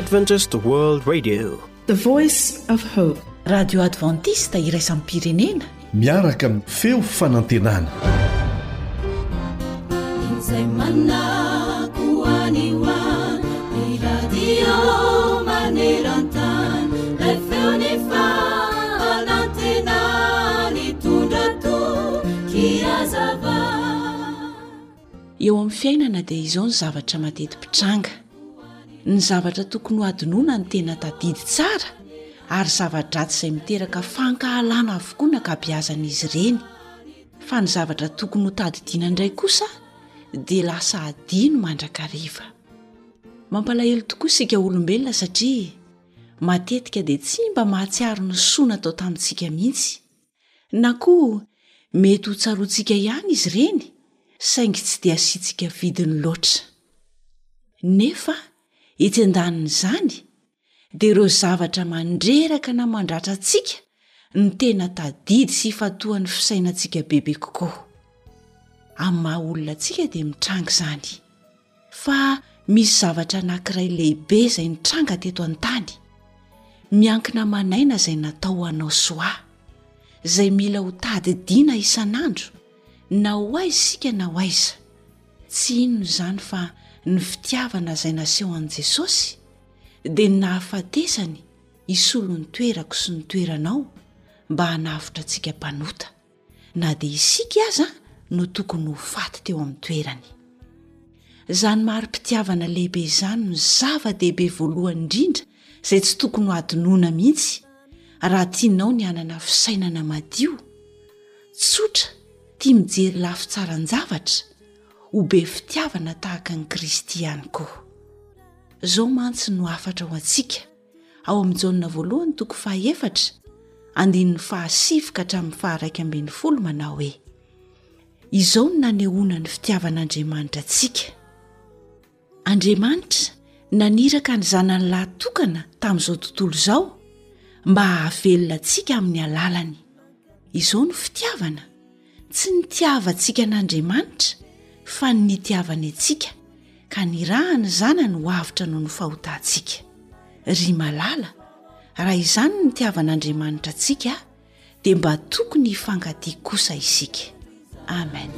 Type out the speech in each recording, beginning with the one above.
Adventist World Radio, the voice of hope. Radio Adventista iraisam-pirenena miaraka amin'ny feo fanantenana. Eo amin'ny fiainana dia izao ny zavatra mateti-pitranga. Ny zavatra tokony ho adinoana ny tena tadidy tsara ary zava-dratsy izay miteraka fankahalana avokoa ny ankabeazan'izy ireny. Fa ny zavatra tokony ho tadidiana indray kosa dia lasa adino mandrakariva. Mampalahelo tokoa isika olombelona satria matetika dia tsy mba mahatsiaro ny soa natao tamintsika mihitsy. Na koa mety ho tsaroantsika ihany izy ireny, saingy tsy dia asiantsika vidiny loatra. Nefa etsy andanin'izany dia ireo zavatra mandreraka na mandratra antsika ny tena tadidy sy fatohan'ny fisainantsika bebe kokoa. Amin'ny maha olona antsika dia mitranga izany. Fa misy zavatra anankiray lehibe izay nitranga teto an-tany, miankina manaina izay natao anao soa, izay mila ho tadidiana isan'andro, na ho aiza isika na ho aiza. Tsy inona izany fa ny fitiavana izay naseho an'i Jesosy dia ny nahafatesany hisolo ny toerako sy ny toeranao mba hanafitra antsika mpanota, na dia isika aza no tokony ho faty teo amin'ny toerany. Izany mari-pitiavana lehibe izany no zava-dehibe voalohany indrindra izay tsy tokony ho adinoana mihitsy raha tianao ny hanana fisainana madio. Tsotra tia mijery lafy tsaran-javatra, ho be fitiavana tahaka ny Kristy ihany koa. Izao mantsy no afatra ho antsika ao amin'ny Jaona 1:7-9 manao hoe: izao no nanehoana ny fitiavan'Andriamanitra antsika. Andriamanitra naniraka ny zanany lahy tokana tamin'izao tontolo izao mba hahavelona antsika amin'ny alalany. Izao no fitiavana, tsy nitiavantsika n'Andriamanitra fa ny nitiavany antsika ka nirahany zanany ho avitra noho ny fahotantsika. Ry malala, raha izany ny nitiavan'Andriamanitra antsika dia mba tokony hifankatia kosa isika. Amen.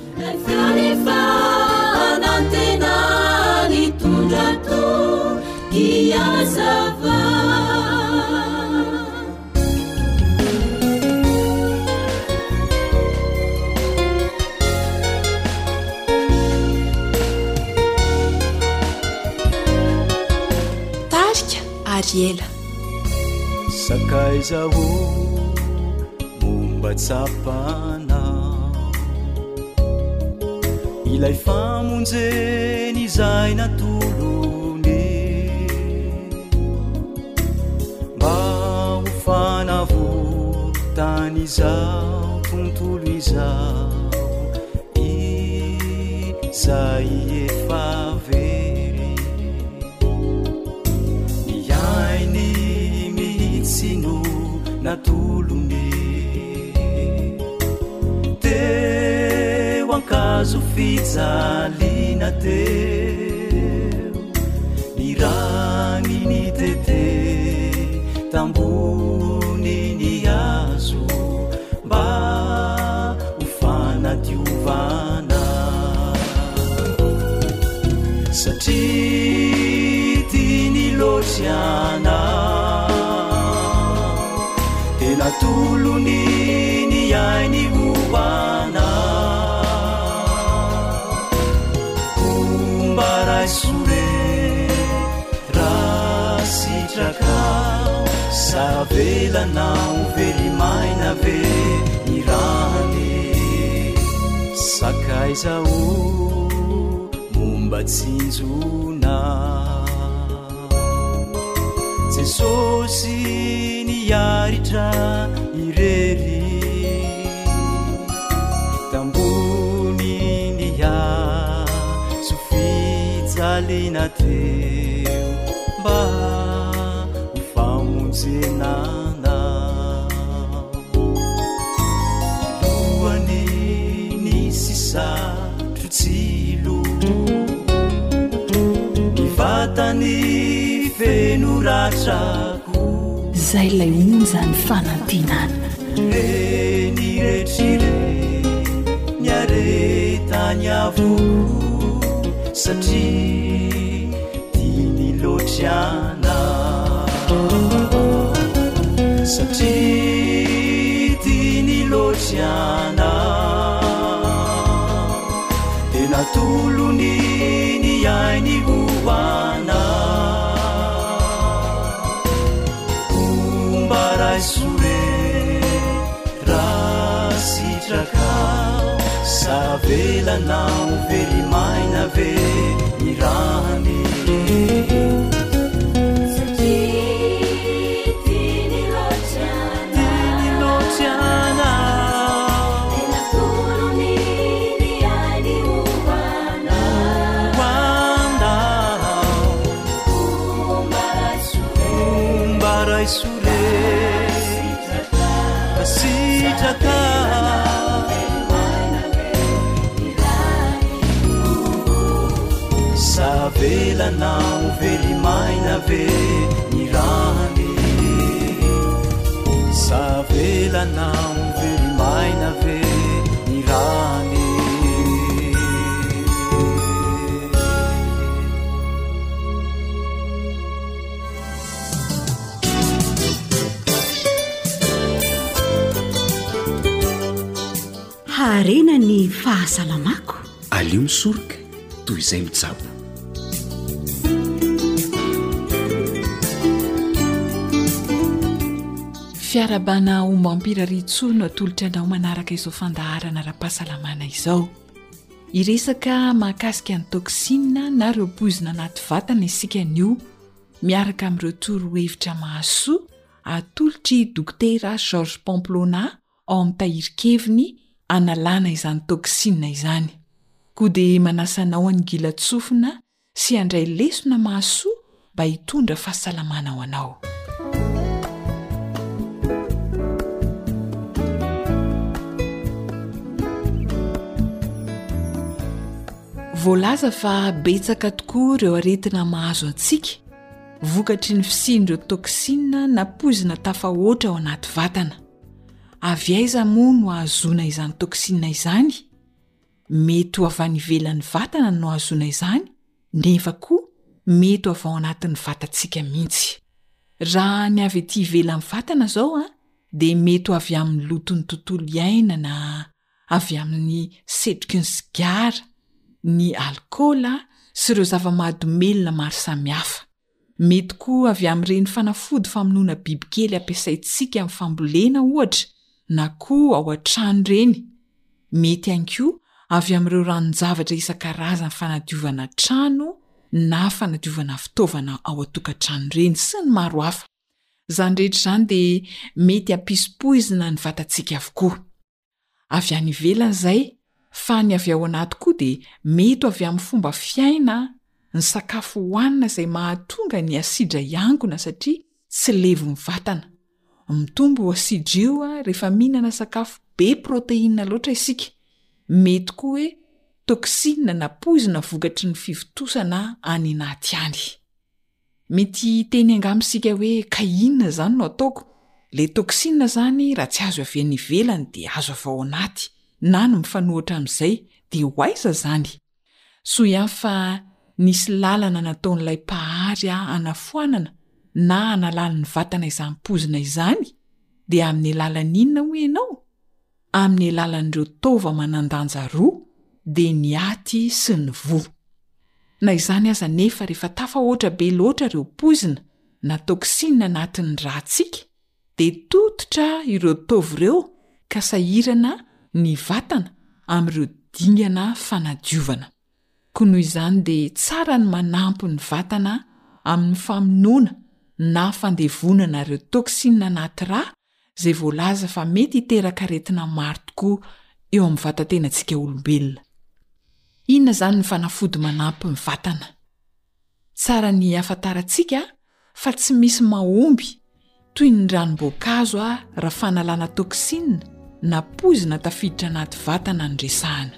Ariela sakaizaho momba tsapana, ilay famonjeny izay natolony mba ho fanavotany izao tontolo izao izay efa very. Ainy mihitsy no natolony teo ankazo fijaliana teo, ny rany ny tete tambony ny azo mba ho fanadiovana. Satria tiany loatriana tena tolony ny ainy hoana, fomba raisore raha sitrakao savelanao verimaina ve ny rany. Sakaizao momba tsinjona Jesosy niaritra irery tambony ny azo fijaliana teo mba ho famonjenana. Lohany nisy satrotsilo ny vatany feno ratrako zay lay onjany fanantenana reny retrire niaretany avoko satria tiany loatriana satria tiany loatriana de natolony ny ainy hoana ombaraisoe rasitraka savelanao verimaina ve ny rany savelanao verimaina ve ny rany savelanao verimaina ve ny rany harena ny fahasalamako alio misoroka toy izay mijabo fiarabana ombam-piraritso no atolotra anao manaraka izao fandaharana ra-pahasalamana izao iresaka mahakasika ny toksina na reo pozina anaty vatana isika anio miaraka amin'ireo torohevitra mahasoa atolotry dokotera Georges Pamplona ao amin'ny tahirikeviny analana izany toksina izany koa dia manasanao angilatsofina sy andray lesona mahasoa mba hitondra fahasalamana ao anao voalaza fa betsaka tokoa ireo aretina mahazo antsika vokatry ny fisian'ireo toksina na pozina tafahoatra ao anaty vatana avy aiza moa no ahazoana izany toksina izany mety ho avy any ivelan'ny vatana no ahazoana izany nefa koa mety ho avy ao anatin'ny vatantsika mihitsy raha ny avy ety ivelan'ny vatana zao dia mety ho avy amin'ny loton'ny tontolo iainana avy amin'ny setroky ny sigara ny alkôla sy ireo zava-mahadomelona maro samihafa mety koa avy amin'ireny fanafody famonoana bibikely ampiasaintsika amin'ny fambolena ohatra na koa ao an-trano ireny mety ihany koa avy amin'ireo ranon-javatra isan-karazany fanadiovana trano na fanadiovana fitaovana ao an-tokantrano ireny sy ny maro hafa izany rehetra izany dia mety hampisy-poizina ny vatantsika avokoa avy any ivelany izay fa ny avy ao anaty koa dia mety avy amin'ny fomba fiaina ny sakafo hohanina izay mahatonga ny asidra iangona satria tsy levo ny vatana mitombo asidra io rehefa mihinana sakafo be proteina loatra isika mety koa hoe toksina na pozina vokatry ny fivitosana any anaty any mety teny angamsika hoe ka inona izany no ataoko le toksina zany raha tsy azo avy any ivelany dia azo avy ao anaty na no mifanohitra amin'izay dia ho aiza zany so ihany fa nisy lalana nataon'ilay pahary anafoanana na analalany vatana izany pozina izany dia amin'ny alalan'inona ho ianao amin'ny alalan'ireo tova manandanja roa dia ny aty sy ny vo na izany aza nefa rehefa tafahoatra be loatra ireo pozina na toksina anatin'ny rahantsika dia tototra ireo tova ireo ka sahirana ny vatana amin'ireo dingana fanadiovana koa noho izany dia tsara ny manampy ny vatana amin'ny famonoana na fandevonana ireo toksina anaty rà izay voalaza fa mety hiteraka aretina maro tokoa eo amin'ny vatantenantsika olombelona inona izany ny fanafody manampy ny vatana tsara ny afantarantsika fa tsy misy mahomby toy ny ranom-boankazo raha fanalana toksina na pozina tafiditra anaty vatana ny resahana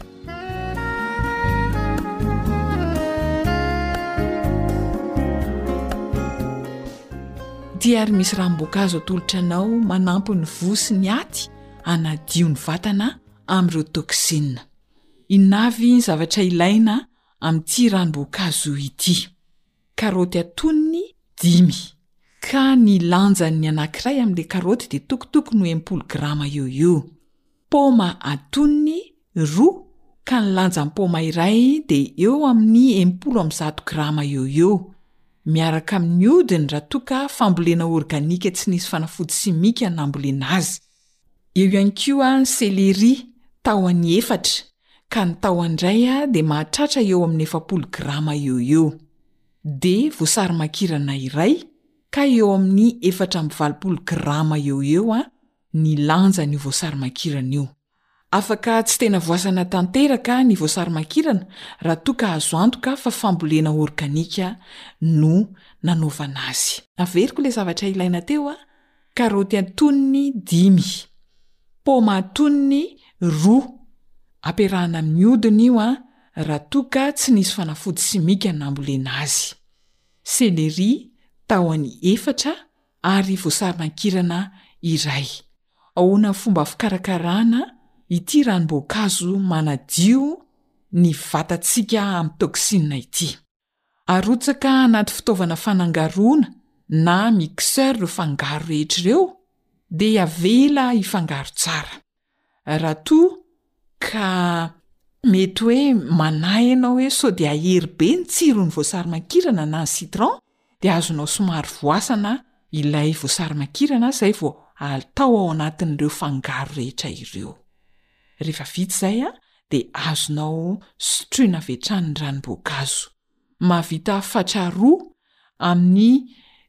ity ary misy ranom-boankazo atolotra anao manampy ny vo sy ny aty anadio ny vatana amin'ireo toksina. Inavy ny zavatra ilaina amin'ity ranom-boankazo ity. Karaoty atonony 5, ka ny lanjan'ny anankiray amin'ilay karaoty dia tokotoko no 80 grama eo. Paoma atonony 2, ka ny lanjan'ny paoma iray dia eo amin'ny 80 grama eo. Miaraka amin'ny hodiny raha toka fambolena organika tsy nisy fanafody simika nambolena azy. Eo ihany koa ny selery tahony 4, ka ny tahony iray dia mahatratra eo amin'ny 70 grama eo. Dia voasary makirana iray, ka eo amin'ny 470 grama eo ny lanjan'ny voasary makirana io. Afaka tsy tena voasana tanteraka ny voasary makirana raha toka azo antoka fa fambolena organika no nanaovana azy. Averiko ilay zavatra ilaina teo karaoty atonony 5, paoma atonony 2, ampiarahana amin'ny hodiny io raha toka tsy nisy fanafody simika nambolena azy. Selery tahony 4 ary voasary makirana iray. Ahoana fomba fikarakarana ity ranom-boankazo manadio ny vatantsika amin'ny toksina ity. Arotsaka anaty fitaovana fanangaroana na mixeur ireo fangaro rehetra ireo dia avela hifangaro tsara. Raha toa ka mety hoe manahy ianao hoe sao dia ahery be ny tsirony voasary makirana na ny citron dia azonao somary voasana ilay voasary makirana izay vao atao ao anatin'ireo fangaro rehetra ireo. Rehefa vita izay dia azonao sotroina avy hatrany ny ranom-boankazo. Mahavita fatra 2 amin'ny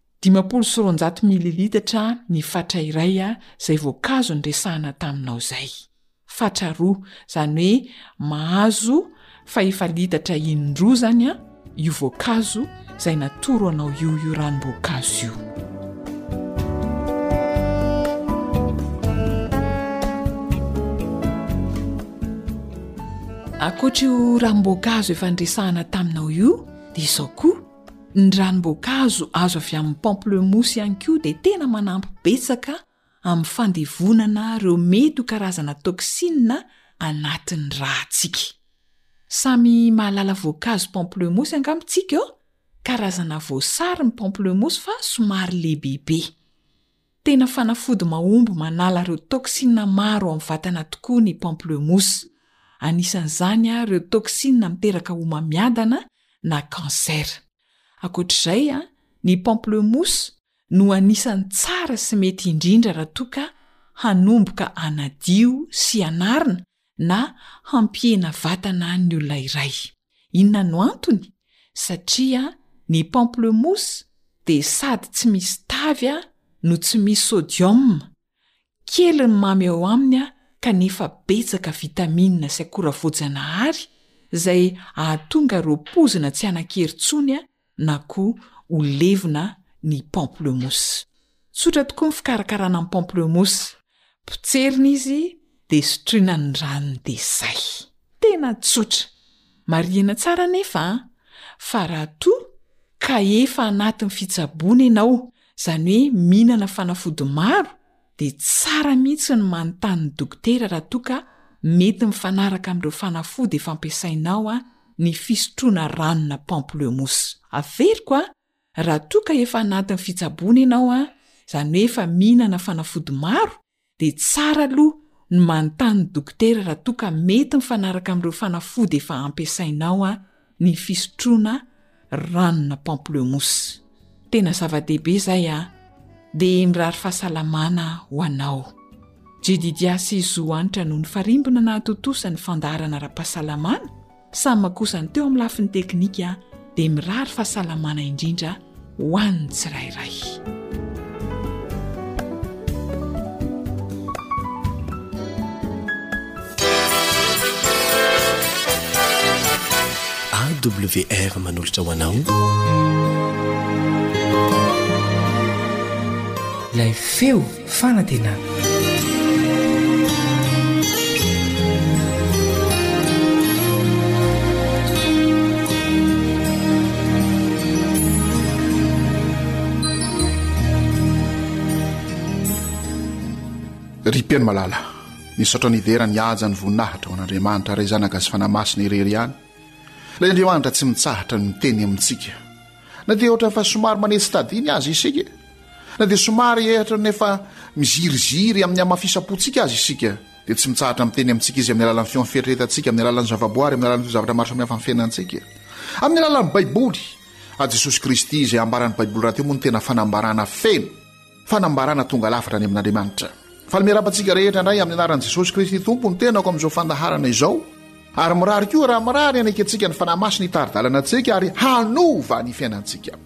500 ml ny fatra iray izay voankazo nresahana taminao izay. Fatra 2 izany hoe mahazo fa efa litatra indroa zany io voankazo izay natoro anao io ranom-boankazo io. Ankoatra io ranom-boankazo efa nresahana taminao io dia izao koa ny ranom-boankazo azo avy amin'ny pamplemousse ihany koa dia tena manampy betsaka amin'ny fandevonana ireo mety ho karazana toksina anatin'ny rahantsika. Samy mahalala voankazo pamplemousse angamitsika karazana voasary ny pamplemousse fa somary lehibebe. Tena fanafody mahomby manala ireo toksina maro amin'ny vatana tokoa ny pamplemousse. Anisan'izany ireo toksina miteraka homamiadana na kanser. Ankoatr'izay ny pamplemousse no anisan'ny tsara sy mety indrindra raha toka hanomboka anadio sy anarina na hampihena vatana ny olona iray. Inona no antony? Satria ny pamplemousse dia sady tsy misy tavy no tsy misy sodium. Kely ny mamy ao aminy kanefa betsaka vitamina sy akora voajanahary izay ahatonga ireo pozina tsy anankerintsony na koa ho levona ny pamplemousse. Tsotra tokoa ny fikarakarana ny pamplemousse. Potserina izy dia sotroina ny ranony dia izay. Tena tsotra. Marihana tsara nefa fa raha toa ka efa anatin'ny fitsaboana ianao, izany hoe mihinana fanafody maro, dia tsara mihitsy ny manontany dokotera raha toka mety mifanaraka amin'ireo fanafody efa ampiasainao ny fisotroana ranona pamplemousse. Averiko raha toka efa anatin'ny fitsaboana ianao, izany hoe efa mihinana fanafody maro, dia tsara aloha ny manontany dokotera raha toka mety mifanaraka amin'ireo fanafody efa ampiasainao ny fisotroana ranona pamplemousse. Tena zava-dehibe izay dia mirary fahasalamana ho anao. Jedidiasy Zoanitra no ny farimbona na atotosan'ny fandaharana ara-pahasalamana, samy makosany teo amin'ny lafiny teknika dia mirary fahasalamana indrindra ho an'ny tsirairay. AWR manolotra ho anao lay feo fanantenana. Ry-piany malala misaotra nivera ny aja ny voninahitra ho an'Andriamanitra ray zanaka sy fanamasina irery ihany. Ilay Andriamanitra tsy mitsahatra ny miteny amintsika. Na dia ohatra fa somary manetsy tadiny azy isika, na dia somary ehatra nefa miziriziry amin'ny amafisapontsika azy isika, dia tsy mitsahatra miteny amintsika izy amin'ny alalan'ny fion fieritreretantsika, amin'ny alalan'ny zavaboary, amin'ny alalan'ny zavatra maro samihafa amin'ny fiainantsika, amin'ny alalan'ny Baiboly. A Jesosy Kristy izay ambaran'ny Baiboly raha teo moa no tena fanambarana feno, fanambarana tonga lafatra any amin'Andriamanitra. Fa miarapantsika rehetra indray amin'ny anaran'i Jesosy Kristy tompo ny tenako amin'izao fandaharana izao, ary mirary koa raha mirary anakentsika ny fanamasina hitaridalana antsika ary hanova ny fiainantsika.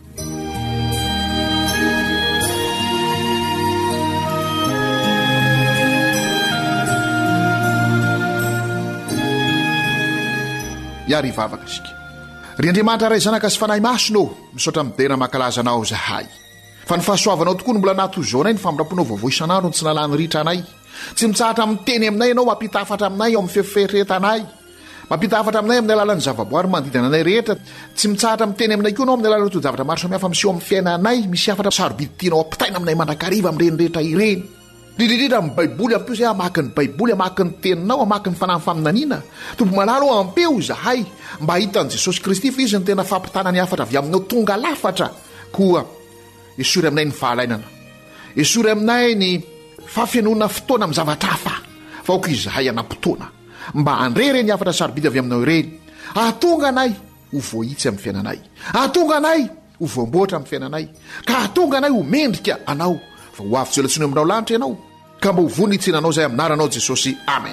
Iary vavaka isika. Ry Andriamanitra ray zanaka sy fanahy masino, misaotra midera mankalaza anao zahay. Fa ny fahasoavanao tokoa no mbola natozaonay ny famindramponao vaovao isan'andro ny tsy nalany ritra anay. Tsy mitsahatra miteny aminay ianao, mampita hafatra aminay ao amin'ny fieritreretanay, mampita hafatra aminay amin'ny alalan'ny zavaboary manodidina anay rehetra. Tsy mitsahatra miteny aminay koa anao amin'ny alalan'ny to-javatra maro samihafa miseho amin'ny fiainanay, misy hafatra sarobidy tianao ampitaina aminay mandrakariva amin'ireny rehetra ireny. Ridridritra amin'ny Baiboly ampio zay amaky ny Baiboly, amaky ny teninao, amaky ny fanahy faminaniana. Tompo malalo ampeo zahay mba hitan'i Jesosy Kristy fa izy ny tena fampitana ny hafatra avy aminao tonga lafatra. Koa esory aminay ny fahalainana, esory aminay ny fafianona fotoana amin'ny zavatra hafa, fa aoko izahay anam-potoana mba handrere ny hafatra sarobidy avy aminao ireny. Ahatonga anay ho voahitsy amin'ny fiainanay, ahatonga anay ho voamboatra amin'ny fiainanay, ka ahatonga anay ho mendrika anao, fa ho avy tsy olatsiny aminao lanitra ianao, ka mba ho vonitsinanao zay aminaranao Jesosy. Amen.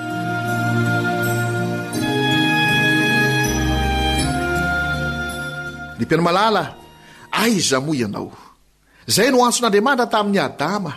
Ny mpiany malala, aiza moa ianao? Zay no antson'Andriamanitra tamin'ny Adama.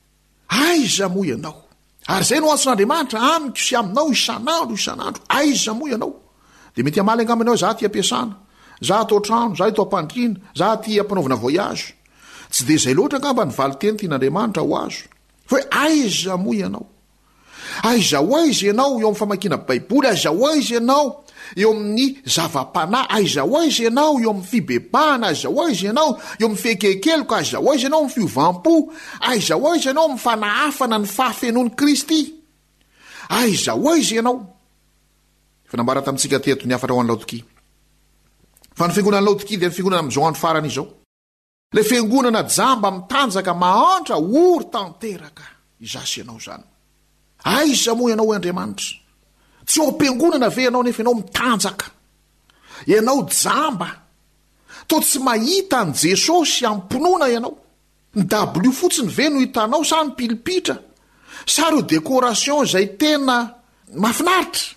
Aiza moa ianao? Ary zay no antson'Andriamanitra amiko sy aminao isan'andro isan'andro. Aiza moa ianao? Dia mety amaly angamba ianao, za ty ampiasana, za atao trano, za itao ampandriana, za ty ampanaovana voyage. Tsy dia zay loatra angamba ny valiteny tian'Andriamanitra ho azo. Fa aiza moa ianao? Aiza hoaiza ianao eo amin'ny famakiana Baiboly? Aiza hoaiza ianao eo amin'ny zava-panahy? Aiza hoaiza ianao eo amin'ny fibebahana? Aiza hoaiza ianao eo amin'ny fekekeloka? Aiza hoaiza ianao amin'ny fiovam-po? Aiza hoaiza ianao amin'ny fanahafana ny fahafenon'i Kristy? Aiza hoaiza ianao? Fa nambara tamintsika teto ny hafatra ho an'ny Laodikia. Fa ny fiangonana Laodikia dia ny fiangonana amin'izao andro farany izao. Le fiangonana jamba mitanjaka mahantra ory tanteraka izasy ianao zany. Aiza moa ianao Andriamanitra? Tsy ho ampiangonana ve ianao nefa ianao mitanjaka? Ianao jamba, to tsy mahita an Jesosy ampinoana ianao? Ny W fotsiny ve no hitanao sa ny pilipitra? Sa reo décoration zay tena mahafinaritra?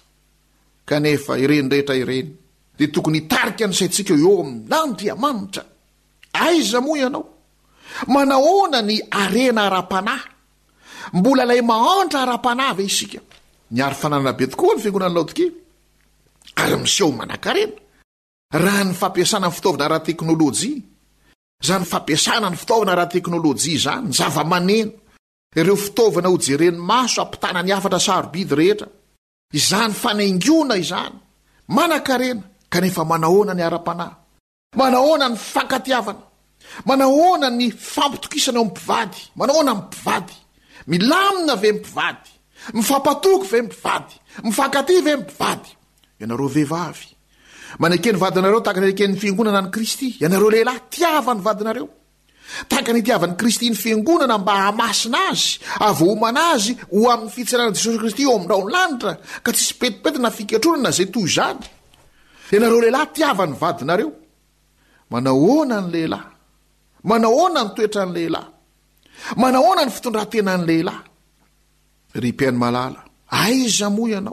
Kanefa ireny rehetra ireny dia tokony hitarika ny saintsika eo amin'Andriamanitra. Aiza moa ianao? Manahoana ny arena ara-panahy? Mbola lay mahantra ara-panahy ve isika? Niary fananana be tokoa ny fiangonana Laodikia ary miseho manan-karena. Raha ny fampiasana ny fitaovana ara-teknôlôjia, zany fampiasana ny fitaovana ara-teknôlôjia zany, ny zava-maneno, ireo fitaovana ho jeren'ny maso ampitana ny hafatra sarobidy rehetra, izany fanaingiona izany, manan-karena. Kanefa manahoana ny ara-panahy? Manahoana ny fankatiavana? Manahoana ny fampitokisana eo mpivady? Manahoana ny mpivady? Milamina ve mpivady? Mifampatoko ve mpivady? Mifankaty ve mpivady? Ianareo vehivavy, manekeny vadinareo tahaka ny aneken'ny fiangonana ny Kristy. Ianareo lehilahy, tiavany vadinareo tahaka ny tiavan'ny Kristy ny fiangonana, mba hamasina azy, avohomana azy ho amin'ny fitsinana Jesosy Kristy eo amin'irao lanitra, ka tsisy petipetina fikatronana zay toy izany. Ianareo lehilahy, tiavany vadinareo. Manahoana ny lehilahy? Manahoana ny toetra ny lehilahy? Manahoana ny fitondratena ny lehilahy? Ry mpiany malala, aiza moa ianao?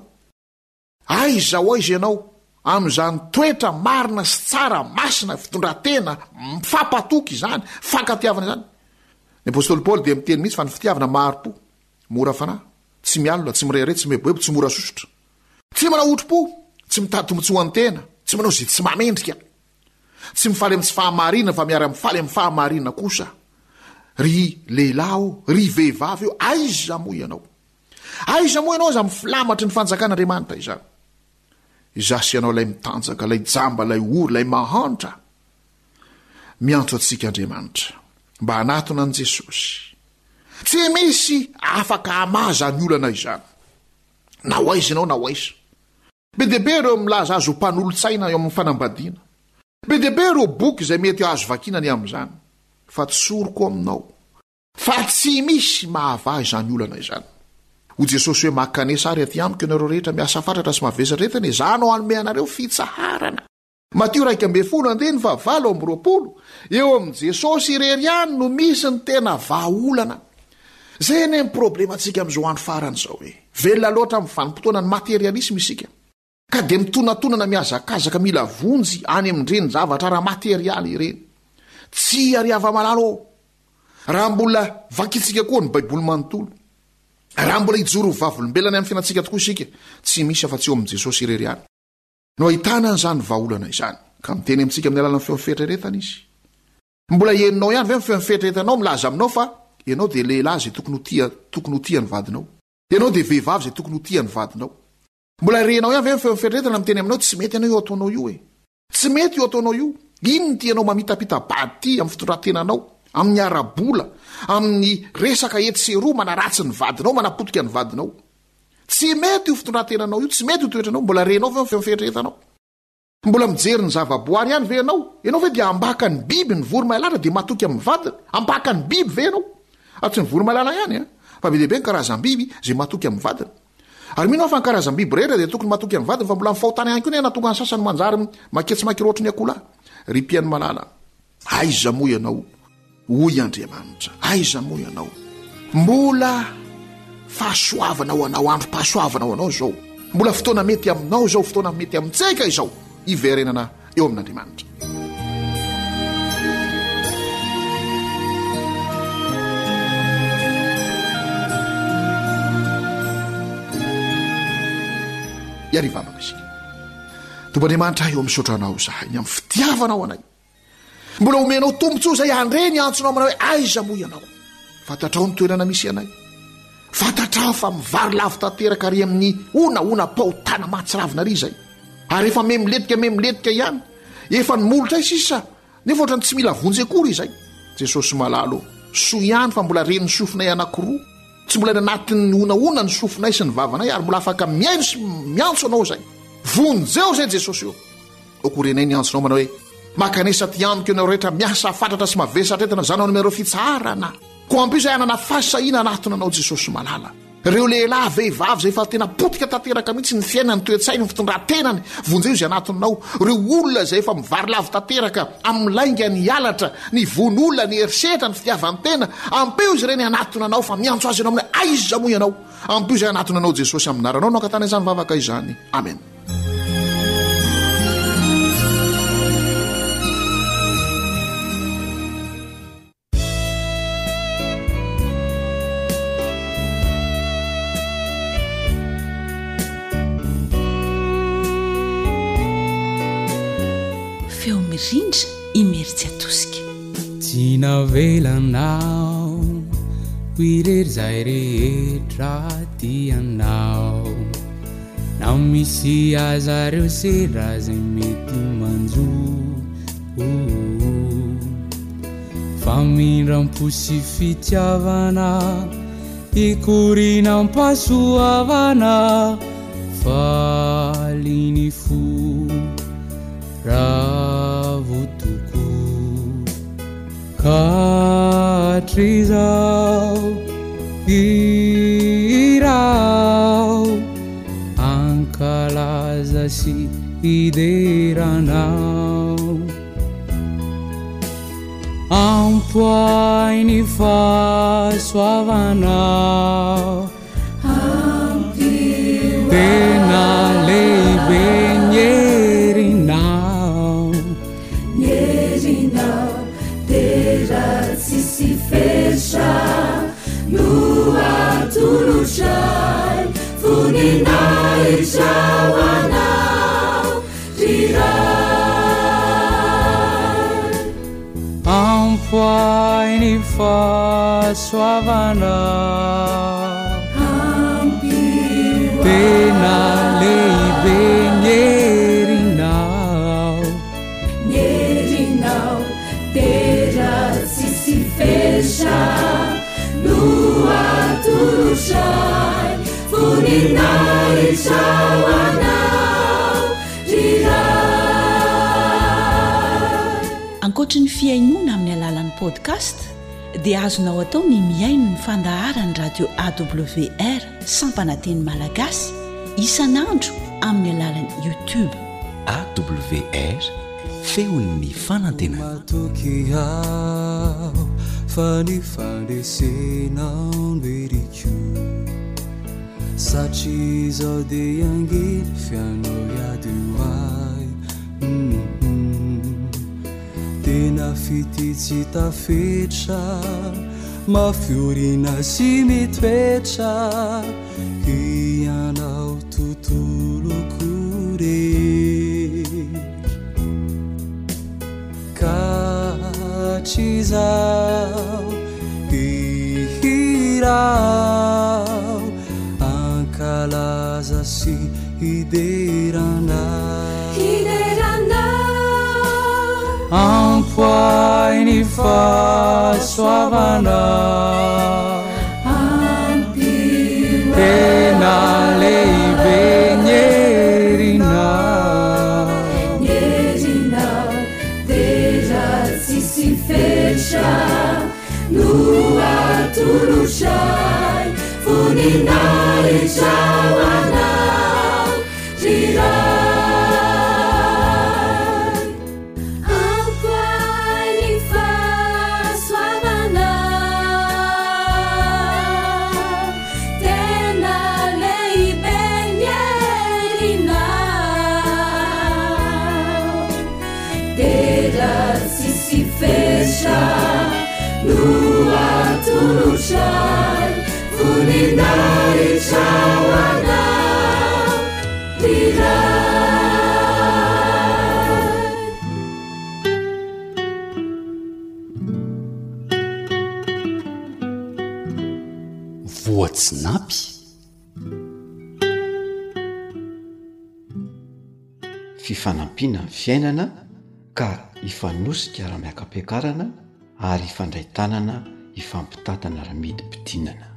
Aiza hoaiza ianao amin'izany toetra marina sy tsara masina fitondratena mifampatoky izany, fankatiavana izany? Ny apôstôly Paoly dia miteny mihitsy fa ny fitiavana maharo-po, mora fanahy, tsy mialina, tsy mirehare, tsy mihebohebo, tsy mora sosotra, tsy manao otro-po, tsy mitady tombontsoa ny tena, tsy manao zay tsy mamendrika, tsy mifaly amin'ny tsy fahamarinana fa miara mifaly amin'ny fahamarinana kosa. Ry lehilahy, ry vehivavy eo, aiza moa ianao? Aiza moa ianao za mifilamatry ny fanjakan'Andriamanitra izany? Izasy ianao lay mitanjaka, lay jamba, lay ory, lay mahantra. Miantso antsika Andriamanitra mba hanatona an Jesosy, tsy misy afaka amaza ny olana izany na oaiza ianao na oaiza be deabe ireo milaza azo mpanolotsaina eo amin'ny fanambadiana be deabe ireo boky izay mety azo vakinany amin'izany fa tsoroko aminao fa tsy misy mahava izany olana izany ho jesosy hoe makanesa ary aty amiko ianareo rehetra miasa fatratra sy mavesaretany izanao anome anareo fitsaharana Matio 1:7-20 eo am' Jesosy irery no misy ny tena vahaolana zay ny problemantsika am'izao andro farany zao hoe velona loatra amin'ny vanim-potoana ny materialisme isika ka de mitonantonana miazakazaka mila vonjy any amindreny zavatra raha materialy ireny tsy ariava malalo raha mbola vakitsika koa ny baiboly manontolo raha mbola ijoro vavolombelany amin'ny fiainantsika tokoa isika tsy misy afa-tsy eo am' Jesosy irery any no ahitana an'izany vahaolana izany ka miteny amintsika amin'ny alalany feo fieritreretana izy mbola eninao ihany ve feo fieritreretanao milaza aminao fa ianao de lehilahy zay tokony ho tia ny vadinao ianao de vehivavy zay tokony ho tia ny vadinao mbola renao ihany ve feo fieritreretana miteny aminao tsy mety ianao io ataonao io e tsy mety io ataonao io ino ny tianao mamitapita bady amin'ny fitondratenanao amin'ny arabola amin'ny resaka etseromana ratsy ny vadinao manapotika ny vadinao tsy mety io fitondrantenanao io tsy mety io toetranao mbola renao ve feo fieritreretanao mbola mijery ny zavaboary ihany ve ianao ve de ambaka ny biby ny voromailala de matoky amin'ny vadiny ambaka ny biby ve ianao atsy ny voromailala ihany fa be deabe ny karazam-biby zay matoky amin'ny vadiny ary mino fa ny karazam-biby rehetra de tokony matoky amin'ny vadiny fa mbola mifahotany ihany koa ny natonga ny sasany manjary maketsy makirotry ny akola ry mpiany malala aiza moa ianao hoy Andriamanitra aiza moa ianao mbola fahasoavana ho anao andro pahasoavana ho anao zao mbola fotoana mety aminao zao fotoana mety amintsika izao iverenana eo amin'Andriamanitra iarivavaka isika Tompoandriamanitra eo ami'sotranao zahay ny amin'ny fitiavanao anay mbola omenao tombotsoa zay andreny antsonao amanao hoe aiza moa ianao fantatrao ny toerana misy anay fantatrao fa mivary lavo tanteraka ary amin'ny onaona paotana matsiravina ry zay ary efa memletika ihany efa nymolotra sisa nefa ohatrany tsy mila vonjy akory izay Jesosy malalo soa ihany fa mbola reny ny sofinay anankiroa tsy mbola ny anatin'ny onaona ny sofinay sy ny vavanay ary mbola afaka miaino sy miantso anao zay vonjeo zay Jesosy eo okorenay ny antsonao manao hoe makanesa ty amiko ianao rehetra miasa fatratra sy mavesatretana zanao nomereo fitsarana ko ampio zay anana fasahina anatony anao Jesosy malala reo lehilahy vehivavy zay fa tena potika tanteraka mihitsy ny fiainany toetsainy ny fitondrantenany vonjeo zay anatonanao reo olona zay efa mivary lavo tanteraka amin'ny lainga ny alatra ny von'olona ny herisetra ny fitiavantena ampio izy reny anatonanao fa miantso azy anao amin'ny aiza moa ianao ampio zay anatonanao Jesosy aminaranao no ankatana izany vavaka izany amen rindra imeritsy atosika tsy navelanao irery zay rehetra tianao na misy azareo sedra zay mety manjo fa mindram-posy fitiavana ikorina mpasoavana faliny fo ravotoko katrizao irao ankalaza sy ideranao ampoainy fahasoavanao tena lehibe si fecha no atulushai funinai shawanau tirai ampoainy fahasoavanao tena lehibe nyerinao tera si fecha no ankoatra ny fiainoana amin'ny alalan'ny podcast dia azonao atao ny miaino ny fandaharany radio awr sampananteny malagasy isanandro amin'ny alalan'ny youtube. awr feon'ny fanantenana. Satria zao dia angely fianao iadoay tena fity tsy tafetra mafiorina sy mitoetra ianao tontolo korehetra ka tsy zao ihirao ankalaza sy hiderana ampoai ny fahasoavana tena lehibe nyerina deja tsisy fetra no atolosay voninahitra hoanao riray ampoai ny fahasoavana tena lehibe nyerinao deja tsisy fetra no atolosay voninahitra hoanao riray. Voatsinapy. Fifanampiana ny fiainana ka hifanosika raha miaka-piakarana ary hifandray tanana hifampitatana raha midi-pidinana.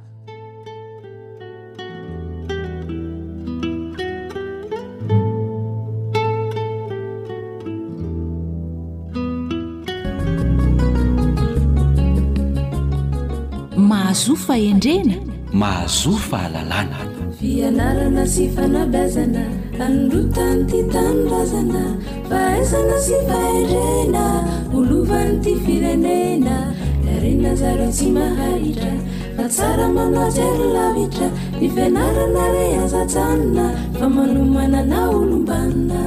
mahazo fahendrena mahazo fahalalana fianarana sy fanabazana anrotany ty tanindrazana fahaizana sy fahendrena olovany ty firenena darena zareo tsy maharitra fa tsara manazy ary lavitra ny fianarana re azatsanina fa manomanana olombanina.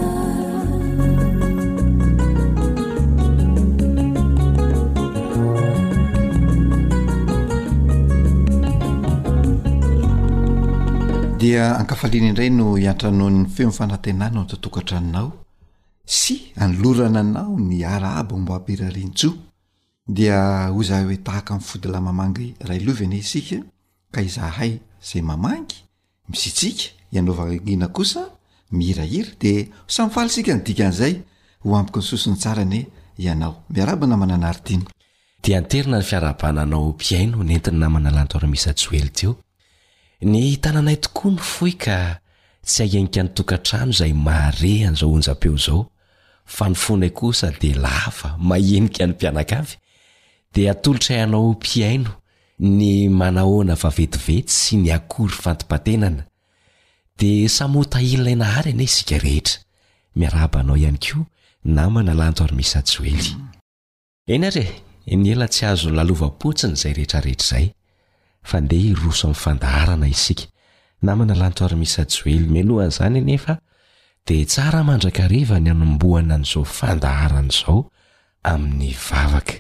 dia ankafaliana indray no iantranony feo fanantenana ao tontokantranonao sy anlorana anao ny araabo mbo ampirarintso dia hoza hoe tahaka amin'ny fody lamamangy ray lovena isika ka izahay zay mamangy misitsika ianaovagina kosa mihirahira de samfaly sika ny dikan'izay ho ampiko ny sosiny tsarane ianao miarabana manana aritiana dia anterina ny fiarabananao mpiaino nentina namana lantora misa joely teo ny tananay tokoa ny foy ka tsy ahenika ny tokantrano izay mahare an'izao onjam-peo izao fa ny fonay kosa dia lava mahenika ny mpianakavy dia atolotra ianao mpiaino ny manahoana vavetivety sy ny akory fantom-patenana dia samotahilina inahary ane isika rehetra miarabanao ihany koa namana lanto ary misa joely eny are ny ela tsy azo lalovam-potsiny izay rehetrarehetra izay fa ndeha hiroso amin'ny fandaharana isika namana lanto ary misa joely melohan'izany nefa dia tsara mandrakariva ny anomboana an'izao fandaharana izao amin'ny vavaka.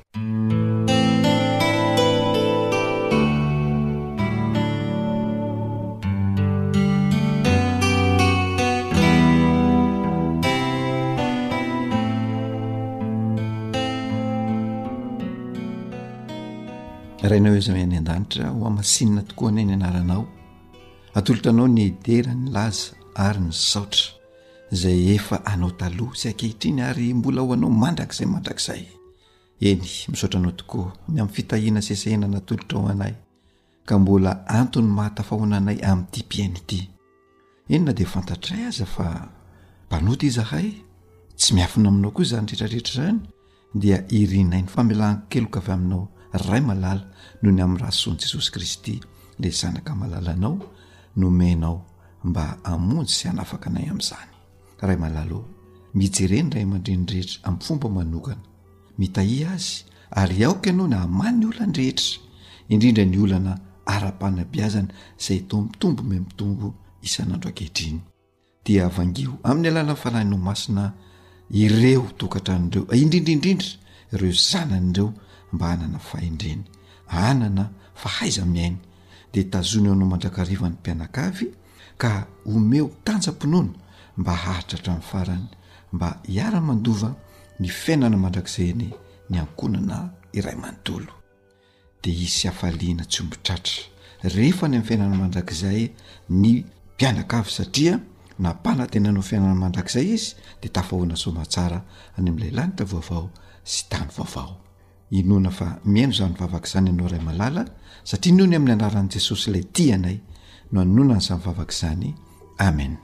rainao izy any an-danitra ho amasinina tokoa any ny anaranao atolotranao ny dera ny laza ary ny saotra izay efa anao taloha sy ankehitriny ary mbola ho anao mandrakizay eny misaotranao tokoa ny amin'ny fitahiana sesehina natolotra ho anay ka mbola antony mahatafahonanay amin'ity mpiaino ity enona dia fantatray aza fa mpanota izahay tsy miafina aminao koa izany rehetrarehetra izany dia irinay ny famelan-keloka avy aminao ray malala noho ny amin'ny rasoany Jesosy Kristy le zanaka malalanao nomenao mba amonjy sy hanafaka anay amin'izany. Ray malala mijereny ray aman-dreny rehetra amin'ny fomba manokana, mitahia azy ary aoka ianao na hamany ny olana rehetra, indrindra ny olana ara-panabeazana izay to mitombo me mitombo isan'andro ankehitriny. Dia avangio amin'ny alalany fanahinao masina ireo tokantranondreo, indrindraindrindra ireo zanan'ireo mba hanana fahendreny, hanana fahaiza miaina, dia tazony eo anao mandrakariva ny mpianakavy ka omeo tanjam-pinoana mba haritra hatramin'ny farany, mba hiara-mandova ny fiainana mandrakizay ny ankonana iray manontolo. Dia isy hafaliana tsy ombitratra rehefa ny amin'ny fiainana mandrakizay ny mpianakavy, satria nampanantenanao fiainana mandrakizay izy dia tafahoana somatsara any amin'ilay lanitra vaovao sy tany vaovao. Inona fa miaino izany vavaka izany ianao ray malala, satria noho ny amin'ny anaran'i Jesosy ilay tianay no hanonana izany vavaka izany. Amen.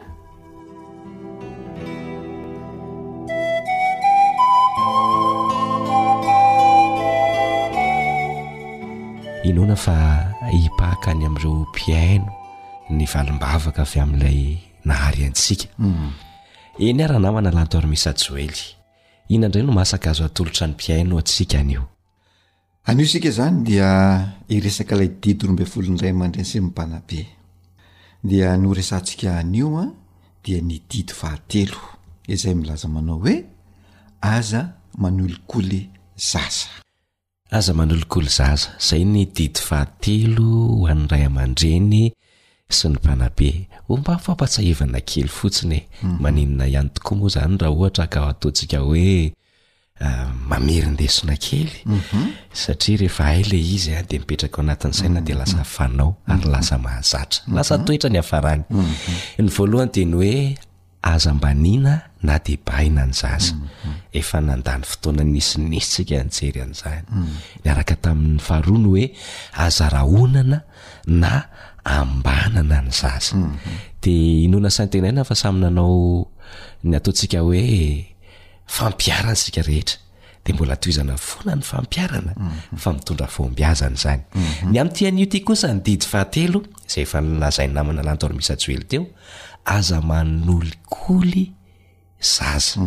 Inona fa hipaka any amin'ireo mpiaino ny valim-bavaka avy amin'ilay nahary antsika. Eny ara namana lanto ary misy Joely, inandray no masaka azo atolotra ny mpiaino atsika anio. Anio sika zany dia iresaka ilay didy 12 ray aman-dreny sy mibanabe. Dia noresantsika anio dia ny didy 7 izay milaza manao hoe aza manolokoly zaza. Aza manolokoly zaza, izay ny didy 7 ho an'ny ray aman-dreny sy ny mpanabe. Mba fampatsahivana kely fotsiny, maninona ihany tokoa moa zany raha ohatra ka ataontsika hoe mamerindesona kely, satria rehefa hay le izy dia mipetraka ao anatin'ny saina dia lasa fanao ary lasa mahazatra, lasa toetra ny hafarany. Ny voalohany dia ny hoe aza mbanina na dia baina ny zaza. Efa nandany fotoana nisitsika nijery an'izany. Niaraka tamin'ny faharoa ny hoe aza rahonana na ambanana ny zaza. Dia inona saintenaina fa samy nanao ny ataontsika hoe fampiarana sika rehetra, dia mbola toizana foana ny fampiarana fa mitondra fombiazana izany. Ny amin'ity anio ity kosa ny didy 7 izay efa nolazainy namana lanto ary misy Joely teo, aza manolokoly zaza.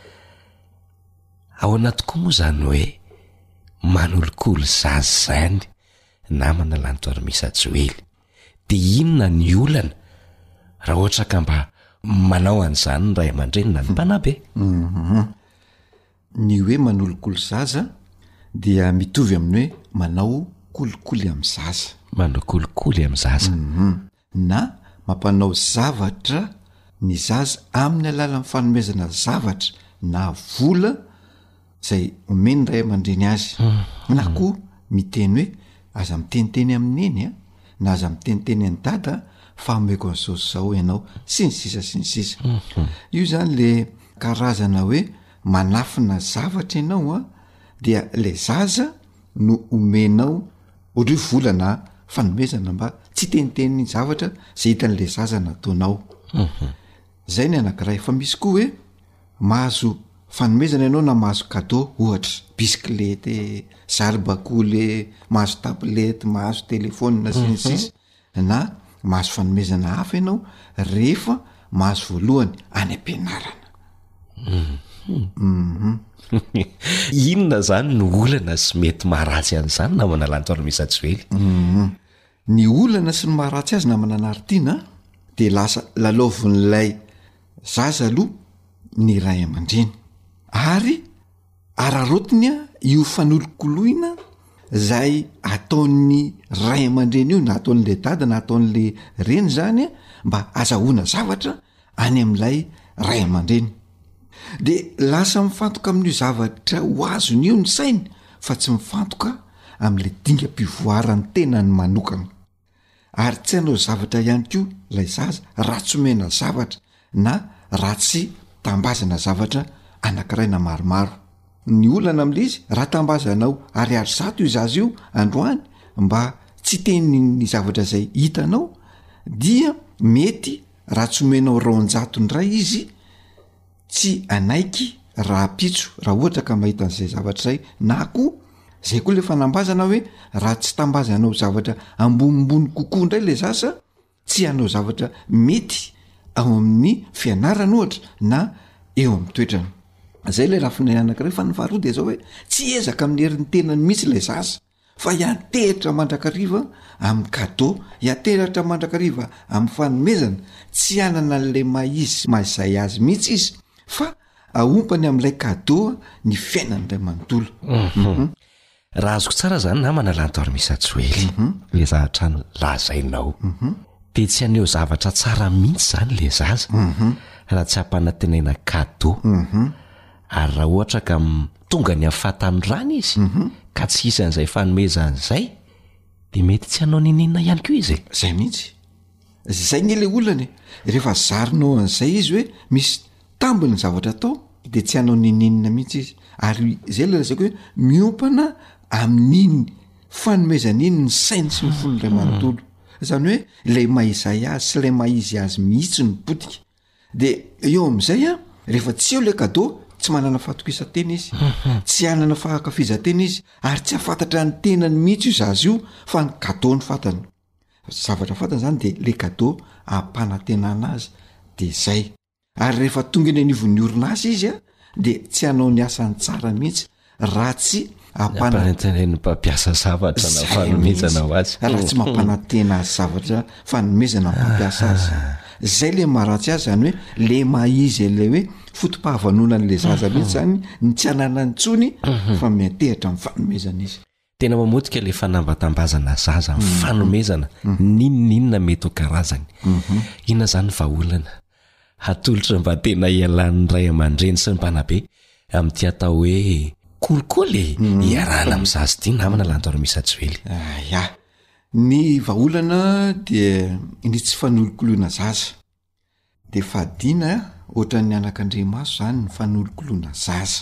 Ao anaty koa moa zany hoe manolokoly zaza zany namana lanto ary misy Joely. Dia inona ny olana raha ohatra ka mba manao an'izany ny ray aman-dreny na ny mpanabe? Ny hoe manolokoly zaza dia mitovy amin'ny hoe manao kolikoly amin'ny zaza. Manao kolikoly amin'ny zaza. Na mampanao zavatra ny zaza amin'ny alalan'ny fanomezana zavatra na vola izay omeny ray aman-dreny azy. Na koa miteny hoe aza miteniteny amin'ny eny na aza miteniteny any dada fa omeko an'izao ianao sy ny sisa sy ny sisa. Io zany le karazana hoe manafina zavatra ianao dia le zaza no omenao ohatry vola na fanomezana mba tsy teniteny ny zavatra izay hitan'le zaza nataonao. Zay ny anankiray. Fa misy koa hoe mahazo fanomezana ianao na mahazo cadeau, ohatra bisiklety, zaribakoly, mahazo tablety, mahazo telefônina sy ny sisa, na mahazo fanomezana hafa ianao rehefa mahazo voalohany any am-pianarana. Inona zany no olana sy mety maharatsy an'izany namana lanto ary misy Joely? Ny olana sy ny maharatsy azy namana anaritiana dia lasa lalaovin'ilay zaza aloha ny ray aman-dreny, ary ararotiny io fanolokoloina izay ataon'ny ray aman-dreny io na ataon'le dada na ataon'le reny zany mba azahoana zavatra any amin'ilay ray aman-dreny. Dia lasa mifantoka amin'io zavatra ho azony io ny sainy fa tsy mifantoka amin'le dingam-pivoarany tenany manokana. Ary tsy hanao zavatra ihany koa ilay zaza raha tsy omena zavatra na raha tsy tambazana zavatra anankiray na maromaro. Ny olana amin'le izy raha tambazanao ary zato io zaza io androany mba tsy teny ny zavatra izay hitanao, dia mety raha tsy omenao 200 ndray izy tsy anaiky raha pitso raha ohatra ka mahita an'izay zavatra zay na koa zay koa le fanambazana hoe raha tsy tambazanao zavatra ambonimbony kokoa indray le zasa tsy hanao zavatra mety ao amin'ny fianarana ohatra na eo amin'ny toetrany zay le rafiny anankiray fa ny faharoa de zao hoe tsy ezaka amin'ny herin'ny tenany mihitsy le zasa fa hiantehitra mandrakariva amin'ny cadeau hiantehitra mandrakariva amin'ny fanomezana tsy anana n'le maizy mazay azy mihitsy izy fa aompany amin'ilay cadeau ny fiainan'ray manontolo raha azoko tsara zany namana lantoary misajoely le zahatrany lazainao de tsy aneo zavatra tsara mihitsy zany le zaza raha tsy hampanantenaina cadeau ary raha ohatra ka tonga ny afatany rany izy ka tsy isan'izay fanomezan'izay de mety tsy hanao nininna ihany koa izy zay mihitsy zay ny le olany rehefa zarinao an'izay izy hoe misy tambiny zavatra atao de tsy hanao nininna mihitsy izy ary zay le lazako hoe miompana amin'iny fanomezan'iny ny sainy sy ny fon'ray manontolo zany hoe lay maizay azy sy lay maizy azy mihitsy ny potika de eo am'izay a rehefa tsy eo le cadeau tsy manana fahatokisantena izy tsy hanana fahakafizantena izy ary tsy hafantatra ny tenany mihitsy io zazy io fa ny cadeau ny fantany zavatra fantany zany de le cadeau ampanantenana azy de zay ary rehefa tonga eny anivon'ny orinasa izy a de tsy hanao ny asany tsara mihitsy raha tsy ampanantenany mpampiasa zavatra na fanomezana ho azy raha tsy mampanantena azy zavatra fanomezana mpampiasa azy zay le maharatsy azy zany hoe le maizy le hoe fotom-pahavanonan'le zaza mihitsy zany ny tsy hanana ntsony fa miantehitra amin'ny fanomezana izy tena mamotika le fanambatambazana zaza ny fanomezana ninninona mety ho karazany inona zany vaolana hatolotra mba tena ialan'ny ray aman-dreny sy ny mpanabe amin'ty atao hoe kolikoly iarahana amin'ny zazy ty namana lantoary misajoely ya ny vaolana de ny tsy fanolokoloana zaza de fadina ohatran'ny anak'Andriamaso zany ny fanolokoloana zaza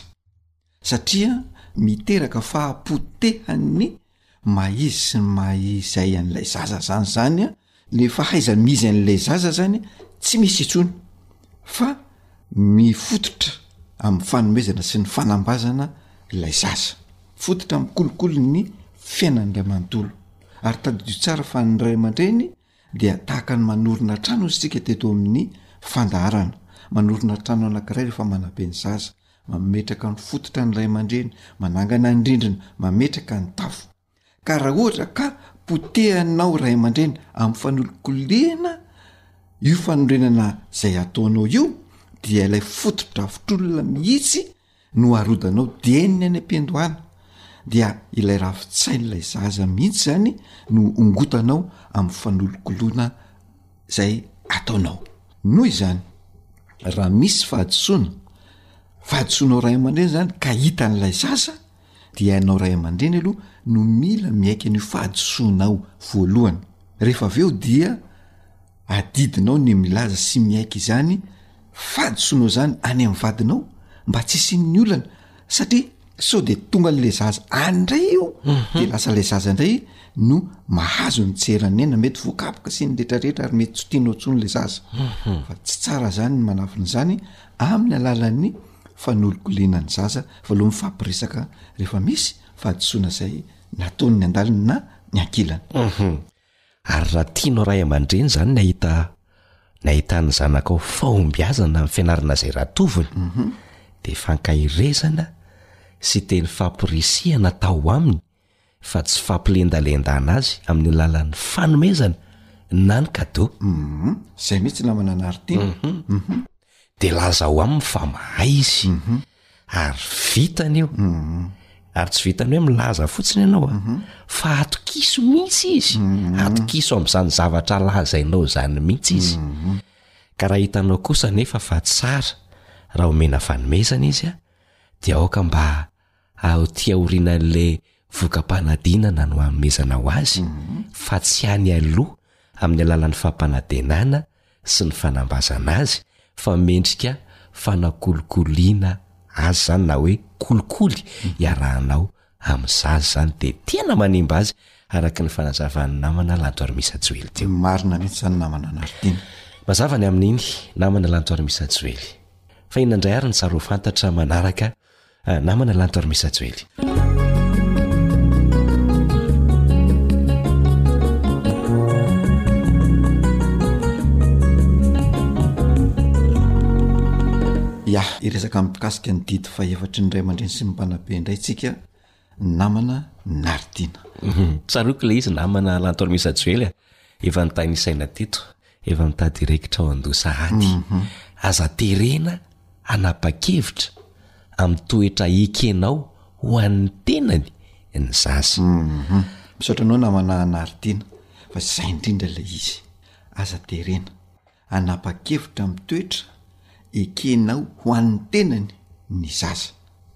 satria miteraka fahapotehan'ny maizy sy ny maizay an'ilay zaza zany le fahaizany mizy an'ilay zaza zany tsy misy itsony fa mifototra amin'ny fanomezana sy ny fanambazana ilay zaza fototra amin'ny kolokolo ny fiainan'ray manontolo ary tadidio tsara fa ny ray aman-dreny dia tahaka ny manorina trano isika teto amin'ny fandaharana manorina trano anankiray rehefa manabe ny zaza mametraka ny fototra ny ray aman-dreny manangana ny rindrina mametraka ny tafo ka raha ohatra ka potehanao ray aman-dreny amin'ny fanolokolena io fanorenana zay ataonao io dia ilay fototra fotrolona mihitsy no arodanao dieniny any am-piandohana dia ilay rafitsain'ilay zaza mihitsy zany no ongotanao amin'ny fanolokolona zay ataonao noho izany raha misy fahadisoanao ray aman-dreny zany ka hitan'ilay zaza dia ianao ray aman-dreny aloha no mila miaika an'io fahadisoanao voalohany rehefa aveo dia adidinao ny milaza sy miaika izany fahadisoanao zany any amin'ny vadinao mba tsy isin'ny olana satria sao de tonga n'le zaza andray io de lasa le zaza indray no mahazo ny tseranena mety voakapoka sy ny rehetrarehetra ary mety tsotianao tsony le zaza fa tsy tsara zany ny manafiny zany amin'ny alalan'ny fanolokolena ny zaza voaloha mifampiresaka rehefa misy fahadisoana zay nataony ny andaliny na ny ankilany ary raha tianao ray aman-dreny zany nahitany zanakao fahombiazana amin'ny fianarana zay raha tovony de fankahirezana sy teny fampirisihana tao aminy fa tsy fampilendalendana azy amin'ny alalan'ny fanomezana na ny cadeau zay mihitsy namana anarity de laza ho aminy fa mahay izy ary vitany io ary tsy vitany hoe milaza fotsiny ianao fa atokiso mihitsy izy atokiso amin'izany zavatra lazainao zany mihitsy izy ka raha hitanao kosa nefa fa tsara raha omena fanomezana izy a dia aoka mba aotia orinan'le voka-panadinana no hanomezana ho azy fa tsy any aloha amin'ny alalan'ny fampanantenana sy ny fanambazana azy fa mendrika fanakolokoliana azy zany na hoe kolikoly iarahanao amin'ny zazy zany de tena manimba azy araka ny fanazavan'ny namana lantoary misajoely teo marina mihitsy zany namana anaritiana mazava ny amin'iny namana lantoary misajoely fa inandray ary ny tsaro fantatra manaraka namana lanto ary misajoely. ya iresaka mikasika ny didy fa efatry ny ray aman-dreny sy mimpanabe indray tsika namana Nardina. Tsaroko le izy namana lanto ary misajoely efa nitany isaina teto efa mitady direkitra ao an-dosahady aza terena anapa-kevitra amin'ny toetra ekenao ho an'ny tenany ny zaza. Misaotranao namana Nardina fa zay indrindra le izy aza terena anapa-kevitra amin'ny toetra ekenao ho an'ny tenany ny zaza.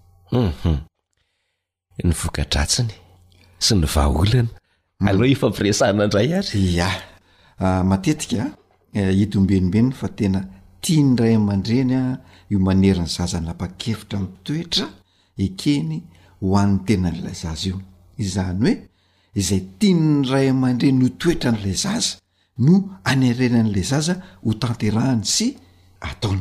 Ny voka-dratsiny sy ny vahaolana aloha ifampiresahana indray ary. Ya matetika hidombenimbeny fa tena tiany ray aman-dreny io manery ny zaza napa-kevitra mitoetra ekeny ho an'ny tenan'ilay zaza io. Izany hoe izay tiany ray aman-dreny ho toetra n'ilay zaza no anerenan'ilay zaza ho tanterahany sy ataony.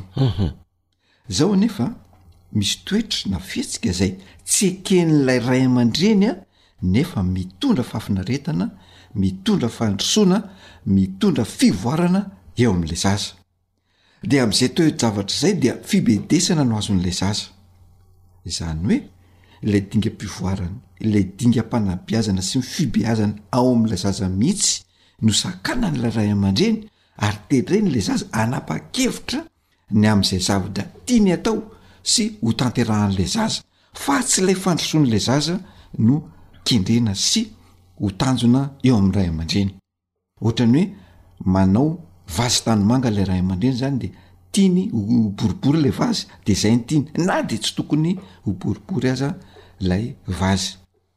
Zao anefa misy toetra na fihetsika izay tsy eken'ilay ray aman-dreny nefa mitondra fafinaretana, mitondra fandrosoana, mitondra fivoarana eo amin'ilay zaza. Dia amin'izay toe-javatra izay dia fibedesana no azon'ilay zaza. Izany hoe ilay dingam-pivoarana, ilay dingam-panabeazana sy ny fibeazana ao amin'ilay zaza mihitsy no sakana n'ilay ray aman-dreny ary teren'ilay zaza anapa-kevitra ny amin'izay zavatra tiany atao sy ho tanterahan'ilay zaza, fa tsy ilay fandrosoan'ilay zaza no kendrena sy ho tanjona eo amin'ny ray aman-dreny. Ohatrany hoe manao vazy tanimanga ilay ray aman-dreny zany dia tiany ho boribory ilay vazy dia izay ny tiany na dia tsy tokony ho boribory aza ilay vazy.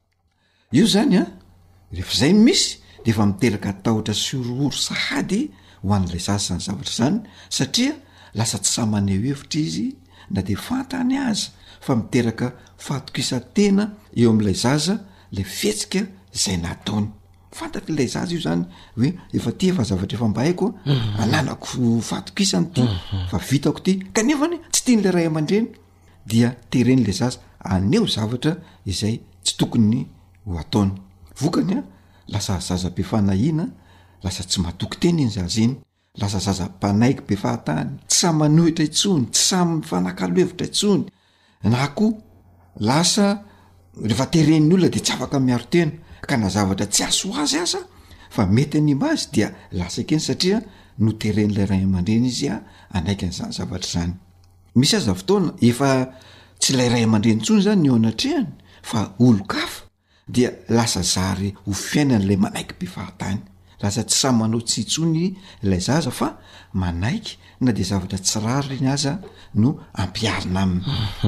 Io zany rehefa izay no misy dia efa miteraka tahotra sy orooro sahady ho an'ilay zaza zany zavatra zany satria lasa tsy samaneho hevitra izy na dia fantany aza fa miteraka fahatokisa-tena eo amin'ilay zaza lay fihetsika izay nataony. Fantatry ilay zaza io zany hoe efa ty efa zavatra efa mba haiko ananako fahatokisany ty fa vitako ty kanefany tsy tian'ilay ray aman-dreny dia teren'ilay zaza aneo zavatra izay tsy tokony ho ataony. Vokany lasa zaza be fanahina, lasa tsy matoky teny iny zaza iny, lasa zaza mpanaiky be fahatany, tsy samy manohitra intsony, tsy samy mifanakalo-hevitra intsony, na koa lasa rehefa teren'ny olona dia tsy afaka miaro tena ka na zavatra tsy aso azy aza fa mety anima azy dia lasa ekeny satria no teren'ilay ray aman-dreny izy anaiky an'izany zavatra zany. Misy aza fotoana efa tsy ilay ray aman-dreny intsony zany ny eo anatrehany fa olo-kafa dia lasa zary ho fiainan'ilay manaiky be fahatany, lasa tsy samy manao tsy intsony ilay zaza fa manaiky na dia zavatra tsy rariny aza no ampiarina aminy.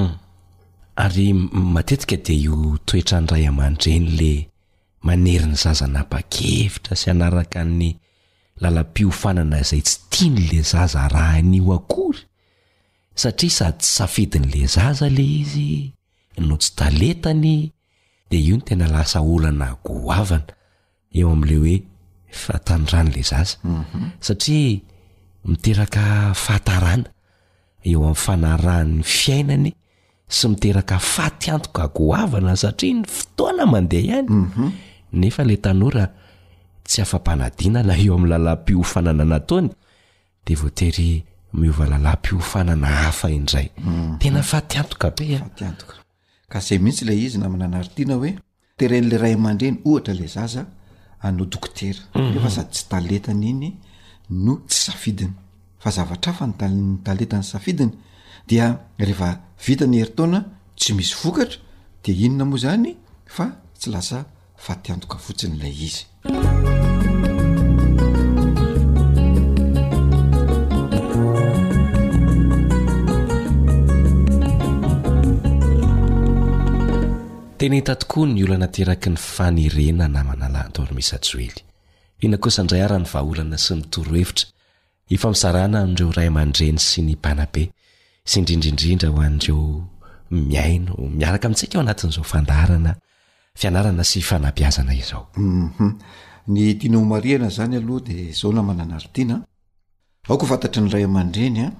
Ary matetika dia io toetra ny ray aman-dreny le manery ny zaza napa-kevitra sy anaraka ny lalam-piofanana izay tsy tian'le zaza raha anio akory satria sady tsy safidin'le zaza le izy no tsy taletany dia io ny tena lasa olana goavana eo amin'le hoe fatanindran'le zaza satria miteraka fahatarana eo amin'ny fanarahan'ny fiainany sy miteraka fatiantoka goavana satria ny fotoana mandeha ihany nefa le tanora tsy afa-panadina na eo amin'ny lalam-piofanana nataony dia voatery miova lalam-piofanana hafa indray. Tena fatiantoka be fatiantoka ka zay mihitsy ilay izy namana Nardina hoe teren'ilay ray aman-dreny ohatra ilay zaza anao dokotera nefa sady tsy taletany iny no tsy safidiny fa zavatra hafa ny taletany safidiny dia rehefa vita ny herintaona tsy misy vokatra dia inona moa zany fa tsy lasa fatiantoka fotsiny ilay izy. Tena hita tokoa ny olana teraky ny fanirena namana lanto ary misajoely. Ina kosa indray ara ny vahaolana sy ny torohevitra ifampisarana amin'ireo ray aman-dreny sy ny mpanabe sy indrindrindrindra ho an'ireo miaino miaraka amintsika ao anatin'izao fandarana fianarana sy fanabeazana izao. Ny tiana ho mariana zany aloha dia izao namana Nardina aoko fantatry ny ray aman-dreny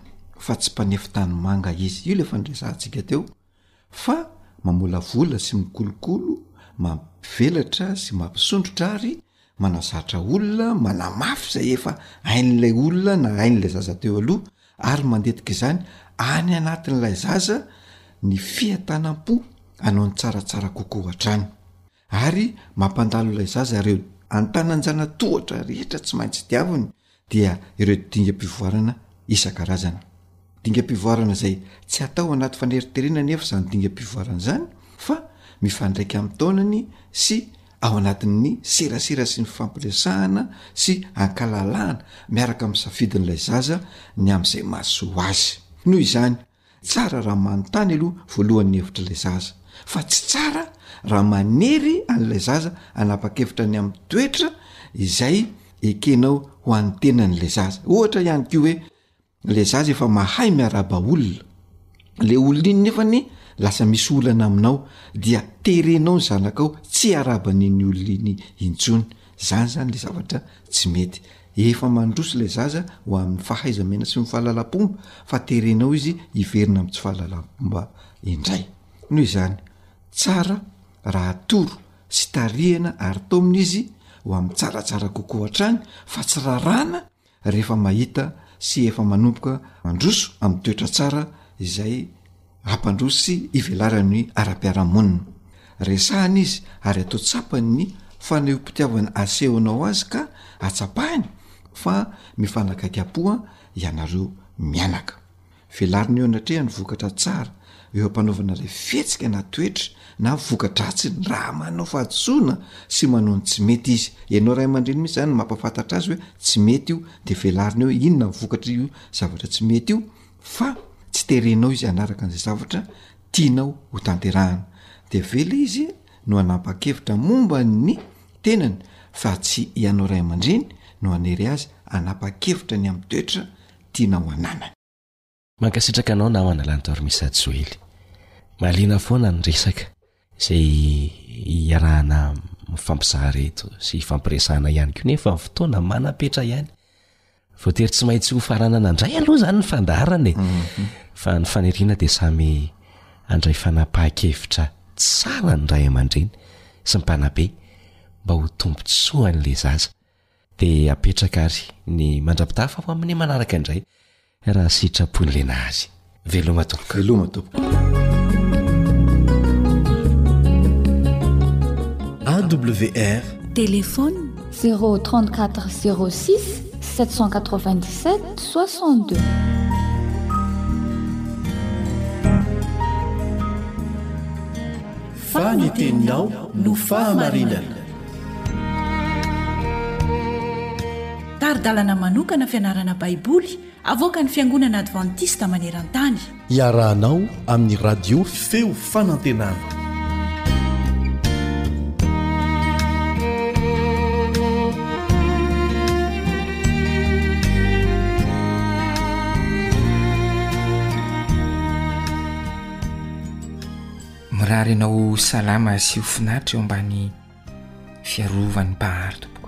fa tsy mpanefitany manga izy. Io le fandresantsika teo fa mamolavola sy mikolokolo, mampivelatra sy mampisondrotra ary manazatra olona manamafy zay efa hain'lay olona na hain'lay zaza teo aloha, ary mandetika izany any anatin'ilay zaza ny fiatanam-po anao ny tsaratsara kokoa hatrany, ary mampandalo ilay zaza ireo antananjana tohatra rehetra tsy maintsy diaviny dia ireo dingam-pivoarana isan-karazana. Dingam-pivoarana zay tsy atao anaty faneriterenana nefa zany dingam-pivoarana zany, fa mifandraika amin'ny taonany sy ao anatin'ny serasera sy ny fampiresahana sy ankalalahana miaraka amin'ny safidin'ilay zaza ny amin'izay mahasoa azy. Noho izany tsara raha manontany aloha voalohan'ny hevitra ilay zaza, fa tsy tsara raha manery an'ilay zaza anapa-kevitra ny amin'ny toetra izay ekenao ho an'ny tenan'ilay zaza. Ohatra ihany koa hoe ilay zaza efa mahay miaraba olona, le olona iny nefany lasa misy olana aminao dia terenao ny zanakao tsy araban'iny olona iny intsony. Zany le zavatra tsy mety. Efa mandroso ilay zaza ho amin'ny fahaizamena sy ny fahalalam-pomba, fa terenao izy hiverina amin'ny tsy fahalalam-pomba indray. Noho izany tsara raha toro sy tarihana ary taomina izy ho amin'ny tsaratsara kokoa hatrany, fa tsy rarana rehefa mahita sy efa manomboka mandroso amin'ny toetra tsara izay hampandroso sy ivelarany ara-piarahamonina. Resahana izy ary atao tsapany ny faneho-pitiavana asehonao azy ka atsapahany, fa mifanakaiky-poa ianareo mianaka. Velariny eo anatrehany vokatra tsara eo ampanaovana ilay fihetsika na toetra na vokadratsiny raha manao fahadisoana sy manao ny tsy mety izy. Ianao ray aman-dreny mihitsy zany mampafantatra azy hoe tsy mety io, de velariny eo inona vokatra io zavatra tsy mety io, fa tsy terenao izy anaraka an'izay zavatra tianao ho tanterahana. De vela izy no anapa-kevitra momba ny tenany, fa tsy ianao ray aman-dreny no anery azy anapa-kevitra ny amin'ny toetra tianao ananany. Mankasitraka anao namana Lantormisa Joely. Malina foana ny resaka izay iarahana mifampizahareto sy fampiresahana ihany koa, nefa fotoana manapetra ihany. Voatery tsy maintsy ho farana nandray aloha zany ny fandaharana fa ny faniriana dia samy andray fanapahan-kevitra tsara ny ray aman-dreny sy ny mpanabe mba ho tombontsoan'ilay zaza, dia apetraka ary ny mandrapitafa ho amin'ny manaraka indray raha sitrapon'ilay nazy. Veloma tompoko. Veloma tompoko. AWR téléphone 034 06 797 62. Faniteninao no fahamarinana. Taridalana manokana fianarana baiboly avoaka ny fiangonana adventista maneran-tany. Iarahanao amin'ny radio feo fanantenana. Mirary ianao salama sy ho finaritra eo ambany fiarovan'ny Mpahary tompoko.